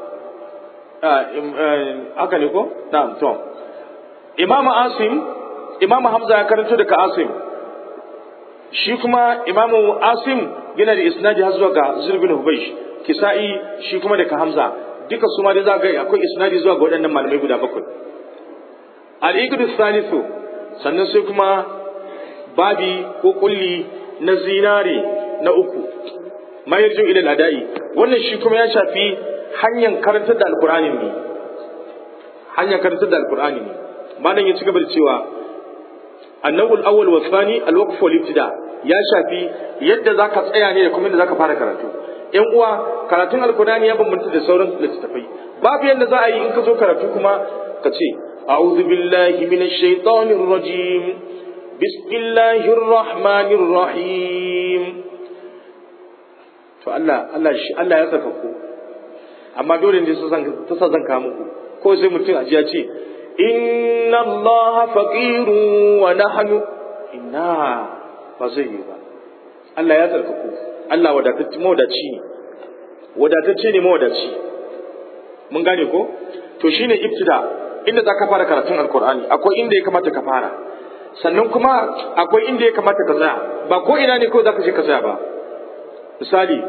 Haka ne ko? Na'am, to. Imam Asim, Imam Hamza ya karanto daga Asim. Shi kuma Imam Asim yana da isnadi har zuwa ga Zuhr bin Hubaysh, Kisa'i shi kuma daga Hamza. Duka su ma dai za ga akwai isnadi zuwa ga waɗannan malamai guda bakwai. Al-Iqdu Salisu, sannan sai kuma babi ko kulli na zinare na uku, mayarju ila al-ada'i. Wannan shi kuma ya shafi hanyar karantar da Alkur'ani ne. Hanyar karantar da Alkur'ani ne. Malam ya ci gaba da cewa annawul awwal wa thani al-waqf wal ibtida, ya shafi yadda zaka tsaya ne da kuma yadda zaka fara karatu. ‘Yan uwa, karatun Alkur'ani ya bambanta da sauran littattafai. Babu yadda za a yi in ka zo karatu kuma ka ce, A'udhu billahi minash shaitanir rajim, Bismillahir rahmanir rahim. To Allah, Allah shi Allah ya saka ku. Amma dole ne ta sa zan kawo muku. Ko sai mutum a ya ce, Inna Allah faqirun wa nahnu inna ba zai yi ba. Allah ya saka ku. Allah wadatacce mawadaci ne, wadatacce ne mawadaci. Mun gane ko? To shine ibtida, inda za ka fara karatun Alkur'ani, akwai inda ya kamata ka fara. Sannan kuma akwai inda ya kamata ka tsaya, ba ko ina ne ko za ka je ka tsaya ba. Misali,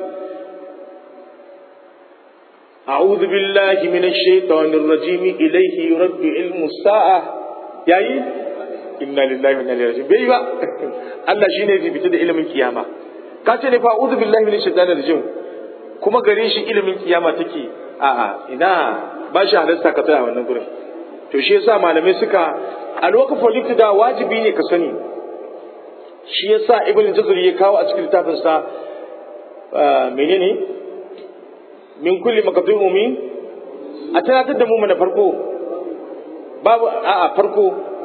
A'udhu billahi minash shaitanir rajim, ilayhi yuraddu ilmu sa'a. Yayi? Inna lillahi wa inna ilaihi raji'un. Bai ba. Allah shine zai fita da ilimin kiyama. Ka ce ne fa a'udhu billahi minash shaitanir rajim, kuma gare shi ilimin kiyama take. A'a, ina ba shi halasta ka tsaya wannan gurin. To shi yasa malamai suka alwaqf wal ibtida wajibi ne ka sani. Shi yasa Ibn Jazari ya kawo a cikin littafin sa menene min kulli maqdumi a tunatar da mu mana farko babu a'a farko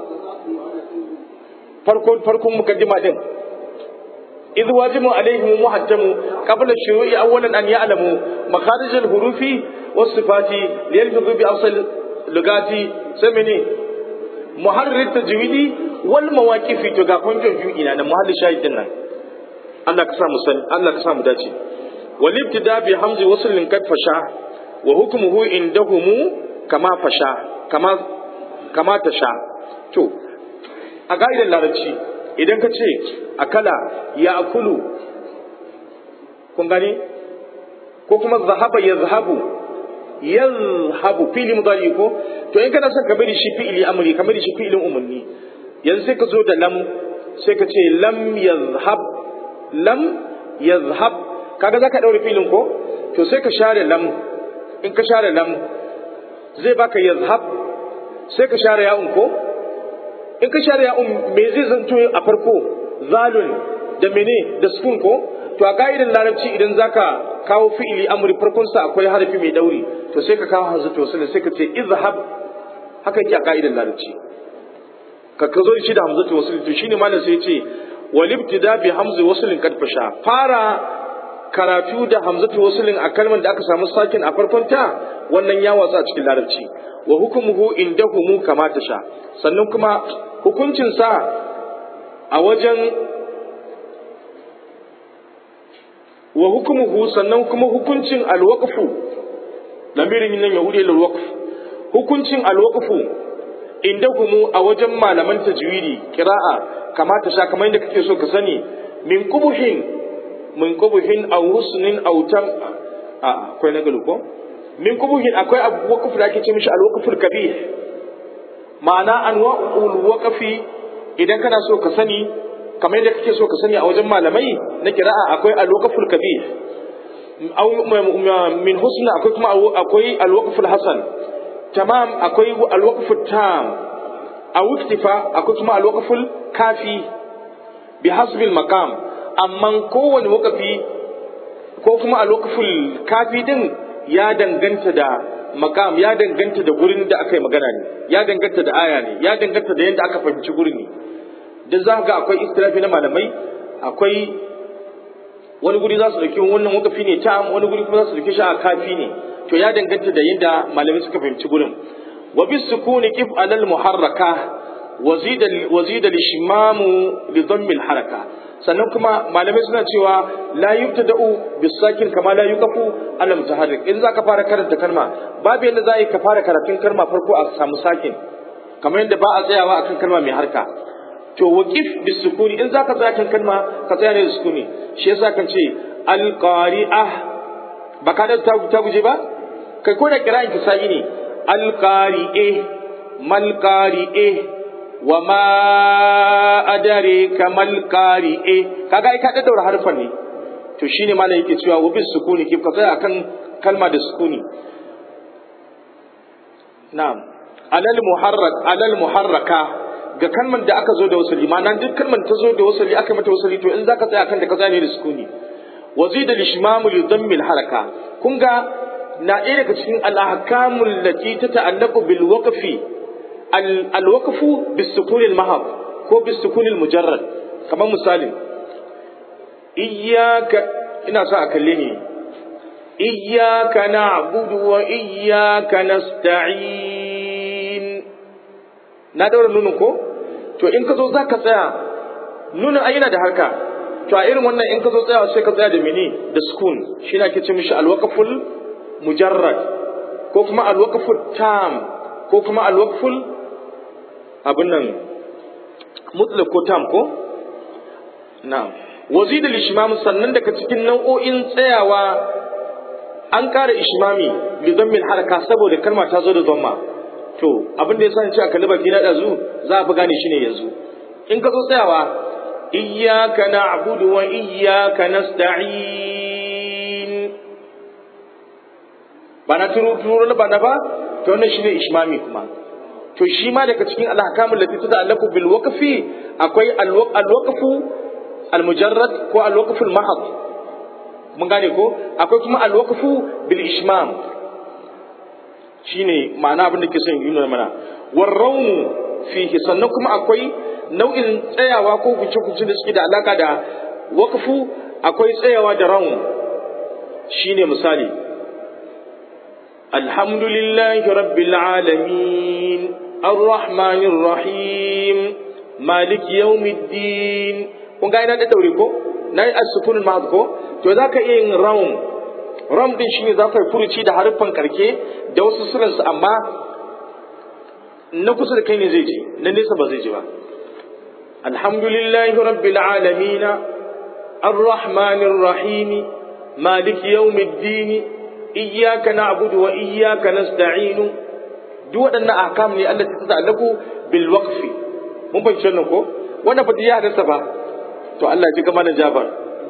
farko farkon mukaddima din إذ واجب عليهم محجم قبل الشروع أولا أن يعلموا مخارج الحروف والصفات ليلفظوا بأصل لغات سمني محرر التجويد والمواقف تقاكم جوجوئنا أنا محل شاهدنا الله كسام سن الله كسام داتي والابتداء بحمز وصل قد فشا وحكمه عندهم كما فشا كما كما تشا تو أقايد اللارتي idan ka ce akala ya akulu, kun gani, ko kuma zahaba ya zahabu ya zahabu fili mudari ko, to in kana son ka bari shi fi'ili amri ka bari shi fi'ilin umarni, yanzu sai ka zo da lam sai ka ce lam yazhab lam yazhab, kaga zaka daure fi'ilin ko, to sai ka share lam, in ka share lam zai baka yazhab, sai ka share ya'un ko, in ka share ya'un me zai zanto a farko zalun da mene da sukun ko, to a ka'idar larabci idan zaka kawo fi'ili amri farkon sa akwai harfi mai dauri, to sai ka kawo hamzatu wasl sai ka ce izhab, haka yake a ka'idar larabci ka ka zo shi da hamzatu wasl. To shine malam sai ya ce wal ibtida bi hamzi wasl kad fasha, fara karatu da hamzatu wasl a kalmar da aka samu sakin a farkon ta, wannan ya watsa a cikin larabci. Wa hukumuhu indahumu kama tasha, sannan kuma hukuncin sa a wajen wa hukumuhu sannan kuma hukuncin alwaqfu, lamirin nan ya wuce alwaqf, hukuncin alwaqfu indahumu a wajen malaman tajwidi qira'a kama tasha, kamar yadda kake so ka sani, min qubuhin min qubuhin aw husnin aw tam a akwai na galu ko min qubuhin akwai abu waqf da ake ce mishi alwaqful kabih, ma'ana anwa'ul waqfi idan kana so ka sani kamar yadda kake so ka sani a wajen malamai na qira'a akwai al-waqful kabir aw min husna akwai kuma akwai al-waqful hasan tamam akwai al-waqfut tam aw iktifa akwai kuma al-waqful kafi bi hasbil maqam amma kowane waqfi ko kuma al-waqful kafi din ya danganta da maqam ya danganta da gurin da aka yi magana ne ya danganta da aya ne ya danganta da yadda aka fahimci gurin ne da za ga akwai istilafi na malamai akwai wani guri za su dauki wannan waqfi ne ta wani guri kuma za su dauki shi a kafi ne to ya danganta da yadda malamai suka fahimci gurin wa bis sukuni qif alal muharraka wazida wazida lishmam li dhamm al haraka sannan kuma malamai suna cewa la yubtada'u bis sakin kama la yuqafu al mutaharrik in zaka fara karanta kalma babu yanda za ka fara karatun kalma farko a samu sakin kamar yadda ba a tsayawa akan kalma mai harka to waqif bis sukuni in zaka tsaya kan kalma ka tsaya ne da sukuni shi yasa kan ce al qari'ah ba ka da ta guje ba kai ko da kira'in ki sai ne al qari'eh mal qari'eh wa ma adraka mal qari'eh kaga ai ka da daura harfan ne to shine malai yake cewa wa bis sukuni ki ka tsaya akan kalma da sukuni na'am alal muharrak alal muharraka ga kalmar da aka zo da wasali ma'ana duk kalmar ta zo da wasali aka mata wasali to in zaka tsaya kan da ka tsaya ne da sukuni wazida lishmamu li dhammil haraka kun ga na ɗaya daga cikin al-ahkamul lati tata'allaqu bil waqfi al-waqfu bis sukun al-mahab ko bis sukun al-mujarrad kamar misali iyyaka ina sa a kalle ne iyyaka na'budu wa iyyaka nasta'in na daura nunin ko to in ka zo za ka tsaya nunin ai yana da harka to a irin wannan in ka zo tsaya sai ka tsaya da mene da sukun shi ne ake ce mishi alwaqful mujarrad ko kuma alwaqful tam ko kuma alwaqful abin nan mutlaq ko tam ko na'am wazida al-ishmam sannan daga cikin nau'o'in tsayawa an ƙara ishmami bi dhammil haraka saboda kalma ta zo da dhamma to abin da ya san cewa kalli baki na dazu za a fi gane shi ne yanzu in ka zo tsayawa iyyaka na'budu wa iyyaka nasta'in bana turu turu na bana ba to wannan shine ishmami kuma to shi ma daga cikin al-ahkamul lati tata'allaqu bil waqfi akwai al-waqfu al-mujarrad ko al-waqfu al-mahd mun gane ko akwai kuma al-waqfu bil ishmam shine ma'ana abin da ke son yi mana warrawmu fihi sannan kuma akwai nau'in tsayawa ko kuce-kuce da suke da alaka da waqfu akwai tsayawa da rawm shine misali alhamdulillahi rabbil alamin arrahmanir rahim maliki yawmiddin kun ga ina da daure ko nayi as-sukun al-mahd ko to zaka iya yin rawm ram din shine za ka yi furuci da haruffan karke da wasu suransu amma na kusa da kai ne zai ji na nesa ba zai ji ba alhamdulillahi rabbil alamin arrahmanir rahim maliki yawmiddin iyyaka na'budu wa iyyaka nasta'in duk waɗannan ahkam ne Allah ta ta'allaku bil waqfi mun bayyana nan ko wannan fa ya hadasa ba to Allah ya ji kamar Jabar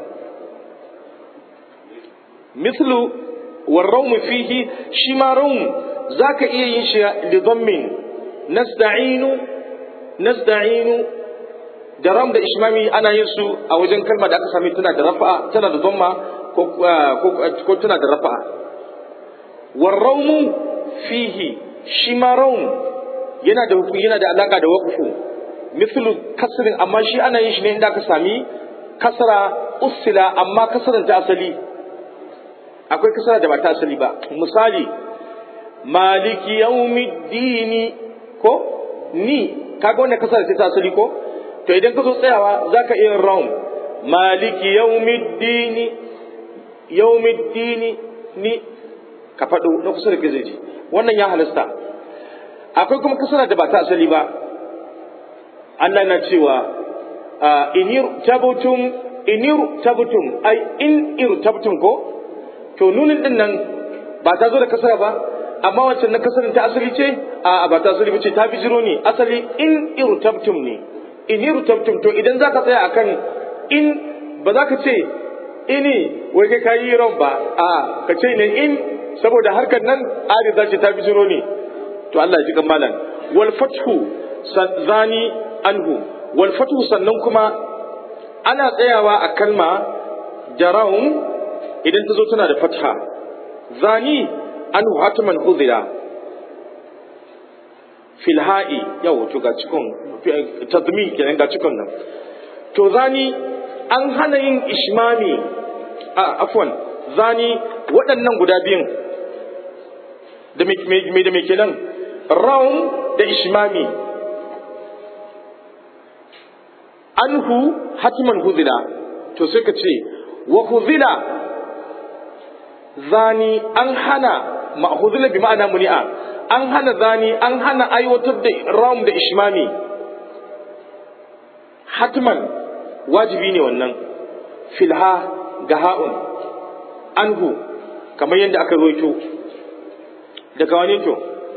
mislu والروم فيه شما روم ذاك إيه ينشأ لضم نستعين نستعين درام ده إشمامي أنا ينسو أو جن كلمة ده أكسامي تنا درفع تنا ضمة كو كو تنا درفع والروم فيه شما روم ينا ده ينا ده علاقة ده وقفه مثل كسر أما شيء أنا ينشأ ne inda أكسامي كسر أصلا أما كسر تأصلي akwai kasara da ba ta asali ba misali maliki yawmiddini ko ni kaga wannan kasara ce ta asali ko to idan ka zo tsayawa zaka iya raum maliki yawmiddini yawmiddini ni ka fado na kusa da kai ji wannan ya halasta akwai kuma kasara da ba ta asali ba Allah na cewa inir tabutum inir tabutum ai in ir tabutum ko to nunin din nan ba ta zo da kasara ba amma wancan na kasarin ta asali ce a ba ta asali ce ta bijiro ne asali in irtabtum ne in irtabtum to idan zaka tsaya akan in ba za ka ce ini wai kai kayi ran ba a ka ce ne in saboda harkar nan arida ce ta bijiro ne to Allah ya ji kan malam wal fathu zani anhu wal fathu sannan kuma ana tsayawa a kalma jarawun idan ta zo tana da fatha zani anhu hatman udhira fil ha'i yau to ga cikon tadmi kenan ga cikon nan to zani an hana yin ishmami a afwan zani waɗannan guda biyun da me da me kenan raun da ishmami anhu hatman hudila to sai ka ce wa hudila zani an hana ma hudila bi ma'ana muni'a an hana zani an hana aiwatar da raun da ishmami hatman wajibi ne wannan filha ga ha'un anhu kamar yadda aka roito daga wani to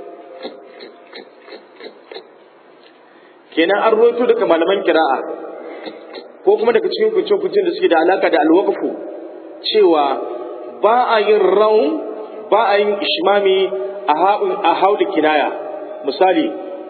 kenan an roito daga malaman kira'a ko kuma daga cikin kuncin da suke da alaka da alwaqfu cewa ba a yin raun ba a yin ishmami a ha'un a hauli kinaya misali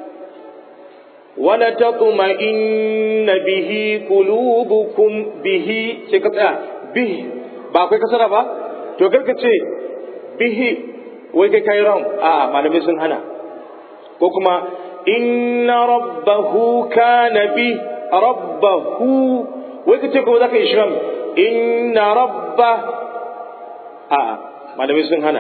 wala tatma'inna bihi qulubukum bihi sai ka tsaya bihi ba akwai kasara ba to karka ce bihi wai kai kai ram a malamai sun hana ko kuma inna rabbahu kana bi rabbahu wai ka ce ko zaka yi shiram inna rabba a malamai sun hana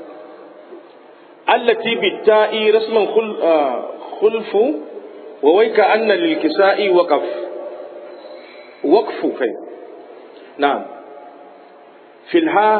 allati bitta'i rasman khulfu وويك أن للكساء وقف وقف كي نعم في الها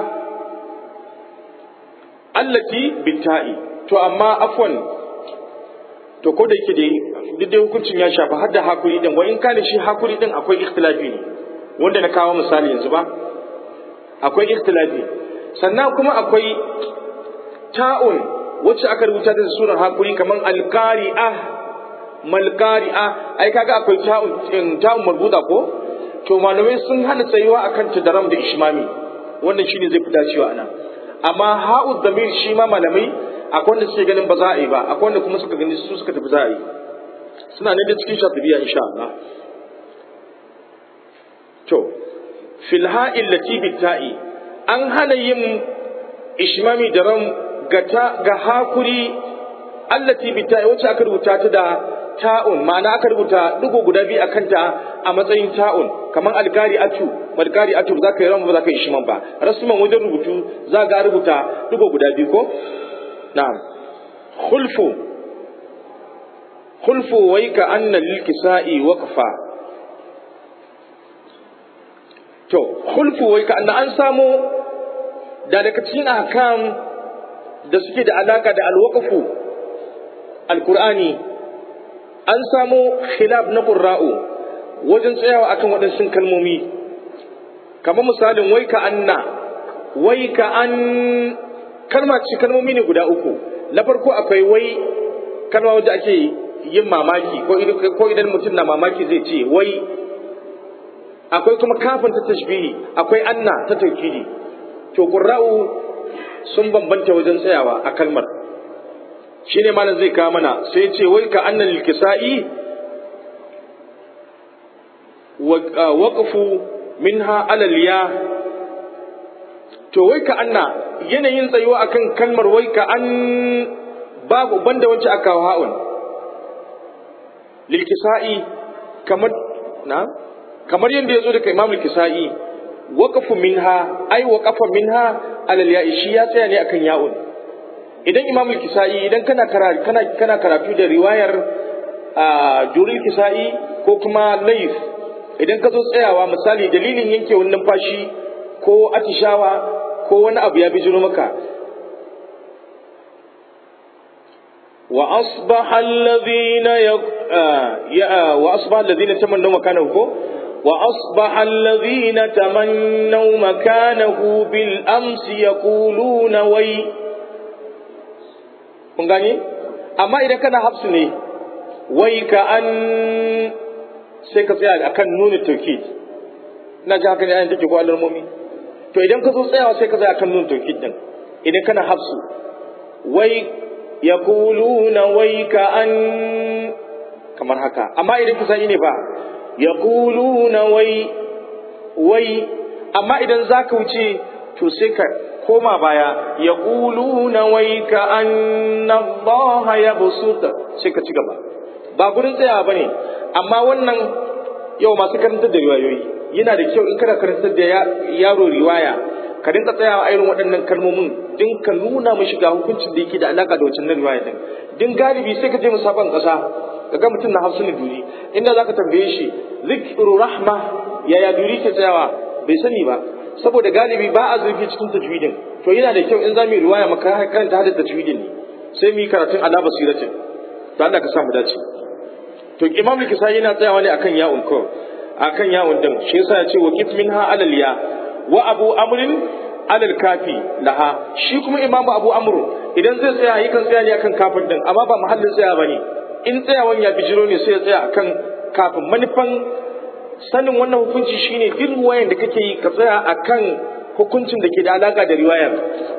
التي بالتاء تو أما أفوا to ko da yake dai duk dai hukuncin ya shafa hadda hakuri din wa in kana shi hakuri din akwai ikhtilafi ne wanda na kawo misali yanzu ba akwai ikhtilafi sannan kuma akwai ta'un wacce aka rubuta da surar hakuri kaman alqari'ah malqari'a ai kaga akwai ta'un ta'un marbuta ko to malamai sun hana tsayuwa akan tadaram da ishmami wannan shine zai fita cewa anan amma ha'ud damir shi ma malamai akwai wanda suke ganin ba za a yi ba akwai wanda kuma suka gani su suka tafi za a yi suna ne da cikin shatibiya insha Allah to fil ha'il lati bitta'i an hana yin ishmami da ram ga ga hakuri allati bitta'i wacce aka rubuta ta da ta'un ma'ana aka rubuta digo guda biyu akan ta a matsayin ta'un kaman alqari atu malqari atu za ka yi ran ba za ka yi shiman ba rasman wajen rubutu za ga rubuta digo guda biyu ko na'am khulfu khulfu waika anna lil kisa'i waqfa to khulfu waika anna an samu da daga cikin ahkam da suke da alaka da alwaqfu alqur'ani an samu khilaf na qurra'u wajen tsayawa akan waɗansu kalmomi kamar misalin wai ka anna wai ka an kalma ce kalmomi ne guda uku na farko akwai wai kalma wanda ake yin mamaki ko idan ko idan mutum na mamaki zai ce wai akwai kuma kafin ta tashbihi akwai anna ta taukidi to qurra'u sun bambanta wajen tsayawa a kalmar shine malam zai kawo mana sai ya ce wai ka annal kisa'i waqfu minha alal ya to wai ka anna yanayin tsayuwa akan kalmar wai ka an babu banda wacce aka kawo ha'un lil kisa'i kamar na kamar yanda yazo daga Imam al-Kisa'i waqfu minha ai waqafa minha alal ya shi ya tsaya ne akan ya'un idan Imam al-Kisa'i idan kana karatu kana kana karatu da riwayar Juril Kisa'i ko kuma Layth idan ka zo tsayawa misali dalilin yankewar numfashi ko atishawa ko wani abu ya bijiro maka wa asbaha alladhina ya wa asbaha alladhina tamannaw makanahu ko wa asbaha alladhina tamannaw makanahu bil amsi yaquluna way kun gane amma idan kana hafsu ne wai ka an sai ka tsaya akan nunu tawkid ina ji haka ne ayin take ko alarmomi to idan ka zo tsayawa sai ka tsaya akan nunu tawkid din idan kana hafsu wai yaquluna wai ka an kamar haka amma idan kusa ne ba yaquluna wai wai amma idan zaka wuce to sai ka koma baya yaquluna wai ka anna Allah yabsuta sai ka ci gaba ba gurin tsaya bane amma wannan yau masu karantar da riwayoyi yana da kyau in kana karantar da yaro riwaya ka dinka tsayawa a irin waɗannan kalmomin din ka nuna mishi ga hukuncin da yake da alaka da wancan riwaya din din galibi sai ka je musaban kasa kaga mutum na hafsu duri inda zaka tambaye shi zikru rahma yaya duri ke tsayawa bai sani ba saboda galibi ba a zurfi cikin tajwidin to yana da kyau in za mu yi riwaya maka karanta hadda tajwidin ne sai mu yi karatun ala basiratin to Allah ka sa mu dace to imam al-kisai yana tsayawa ne akan ya'un ko akan ya'un din shi yasa ya ce wa qif minha alal ya wa abu amrin alal kafi laha shi kuma imamu abu amru idan zai tsaya yakan tsaya ne akan kafin din amma ba mahallin tsaya bane in tsayawan ya bijiro ne sai ya tsaya akan kafin manufan sanin wannan hukunci shine duk riwayar da kake yi ka tsaya akan hukuncin da ke da alaka da riwayar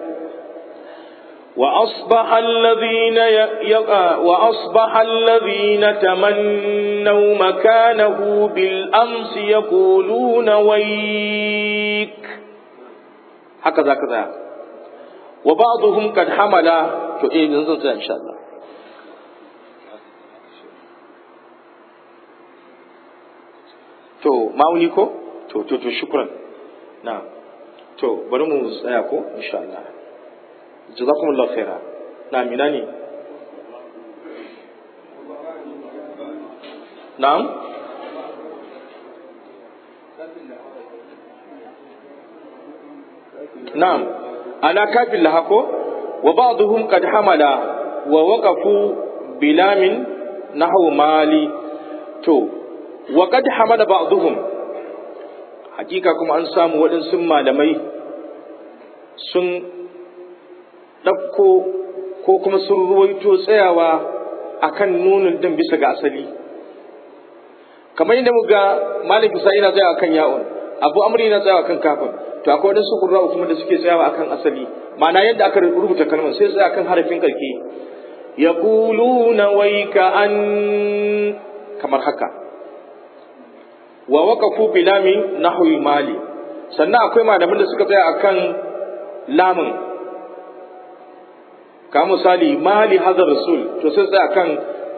wa asbaha alladhina wa asbaha alladhina tamannaw makanahu bil amsi yaquluna wayk haka zaka tsaya wa ba'dhum kad hamala to eh yanzu zan tsaya insha Allah to ma'auni ko to to to shukran na to bari mu tsaya ko insha Allah jazakumullahu khaira na mina ne na'am na'am ana kafin lahako wa ba'dhum qad hamala wa waqafu bilamin nahwu mali to wa qad hamala ba'dhum hakika kuma an samu waɗansu malamai sun ɗauko ko kuma sun ruwaito tsayawa akan nunin din bisa ga asali kamar yadda muga malik isa yana tsaya akan ya'un abu amri yana tsaya akan kafin to akwai waɗansu qurra'u kuma da suke tsayawa akan asali ma'ana yadda aka rubuta kalmar sai tsaya akan harafin karke yaquluna wayka an kamar haka wa waqafu bilami nahwi mali sannan akwai malaman da suka tsaya akan lamun ka misali mali hadar rasul to sai tsaya akan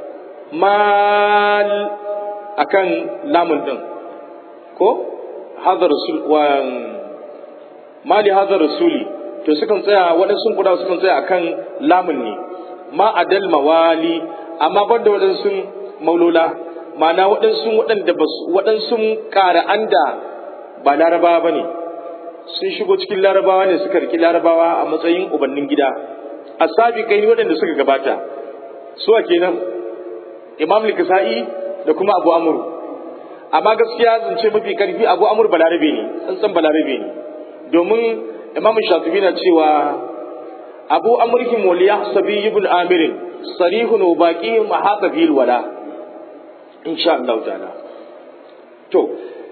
mal akan lamun din ko hadar rasul wa mali hadar rasuli to sukan tsaya waɗansu kuda sukan tsaya akan lamun ne ma adal mawali amma banda waɗansu maulola ma'ana waɗansu waɗanda ba waɗansu ƙara'an da ba larabawa ba ne sun shigo cikin larabawa ne suka riki larabawa a matsayin ubannin gida a sabi kai waɗanda suka gabata su a kenan imam al-kisa'i da kuma abu amur amma gaskiya zance mafi karfi abu amur balarabe ne tsantsan balarabe ne domin imam shafi'i na cewa abu amurki moliya sabi ibn amirin sarihun wa baqi mahata fil wala insha Allah ta'ala to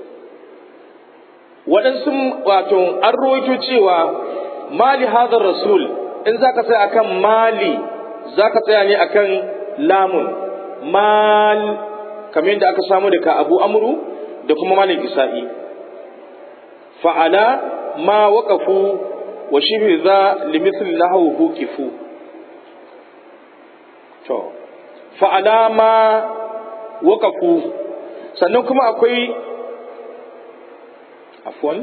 waɗansu wato an rawaito cewa mali hadar rasul in zaka tsaya akan mali zaka tsaya ne akan lamun mal kamar yadda aka samu daga abu amru da kuma malik isa'i fa'ala ma waqafu wa shibhi za limithli lahu hukifu to fa'ala ma waqafu sannan kuma akwai afwan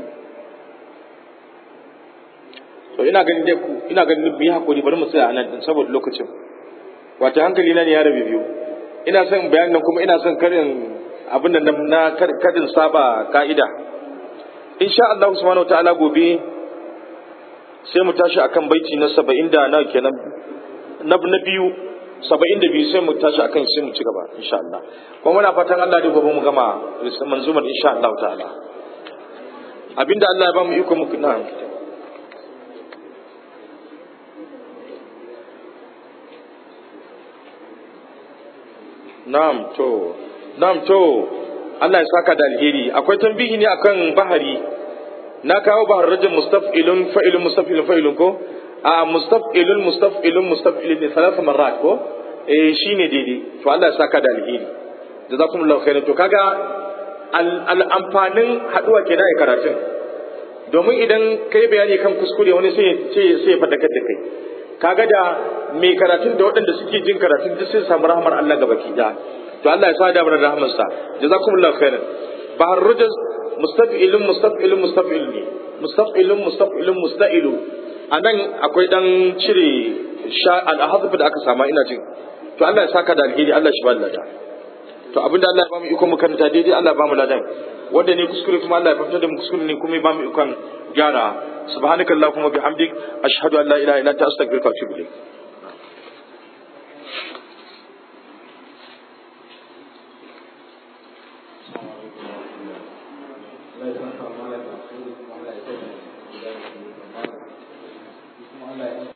to ina ganin dai ku ina ganin bi hakuri bari mu tsaya anan din saboda lokacin wato hankali na ne ya rabe biyu ina son bayanin kuma ina son karin abin da na kadin saba ka'ida insha Allah subhanahu wataala gobe sai mu tashi akan baiti na saba'in da na kenan na na biyu saba'in da biyu sai mu tashi akan sai mu ci gaba insha Allah kuma muna fatan Allah da gobe mu gama manzumar insha Allah ta'ala abinda Allah ya ba mu iko muku na na'am to na'am to Allah ya saka da alheri. Akwai tambihi ne akan bahari, na kawo bahar rajin mustaf'ilun fa'ilun mustaf'ilun fa'ilun ko a mustaf'ilun mustaf'ilun mustaf'ilun ne salasa marrat ko eh shine daidai. To Allah ya saka da alheri, jazakumullahu khairan. To kaga al amfanin haduwa ke da karatun, domin idan kai bayani kan kuskure wani sai sai sai fadakar da kai, kaga da mai karatun da waɗanda suke jin karatun duk sai samu rahmar Allah gaba ki da. To Allah ya sada mana rahmarsa, jazakumullahu khairan. bahar rajaz mustaf'ilun mustaf'ilun mustaf'il ne mustaf'ilun mustaf'ilun musta'ilu. anan akwai dan cire sha al-hadf da aka sama ina jin. To Allah ya saka da alheri, Allah shi ba lada. To abinda Allah ya ba mu iko mu karanta daidai, Allah ya ba mu ladan, wanda ne kuskure kuma Allah ya fahimta da mu kuskure ne kuma ya ba mu ikon gyara. subhanakallahumma bihamdik ashhadu an la ilaha illa anta astaghfiruka wa atubu ilayk.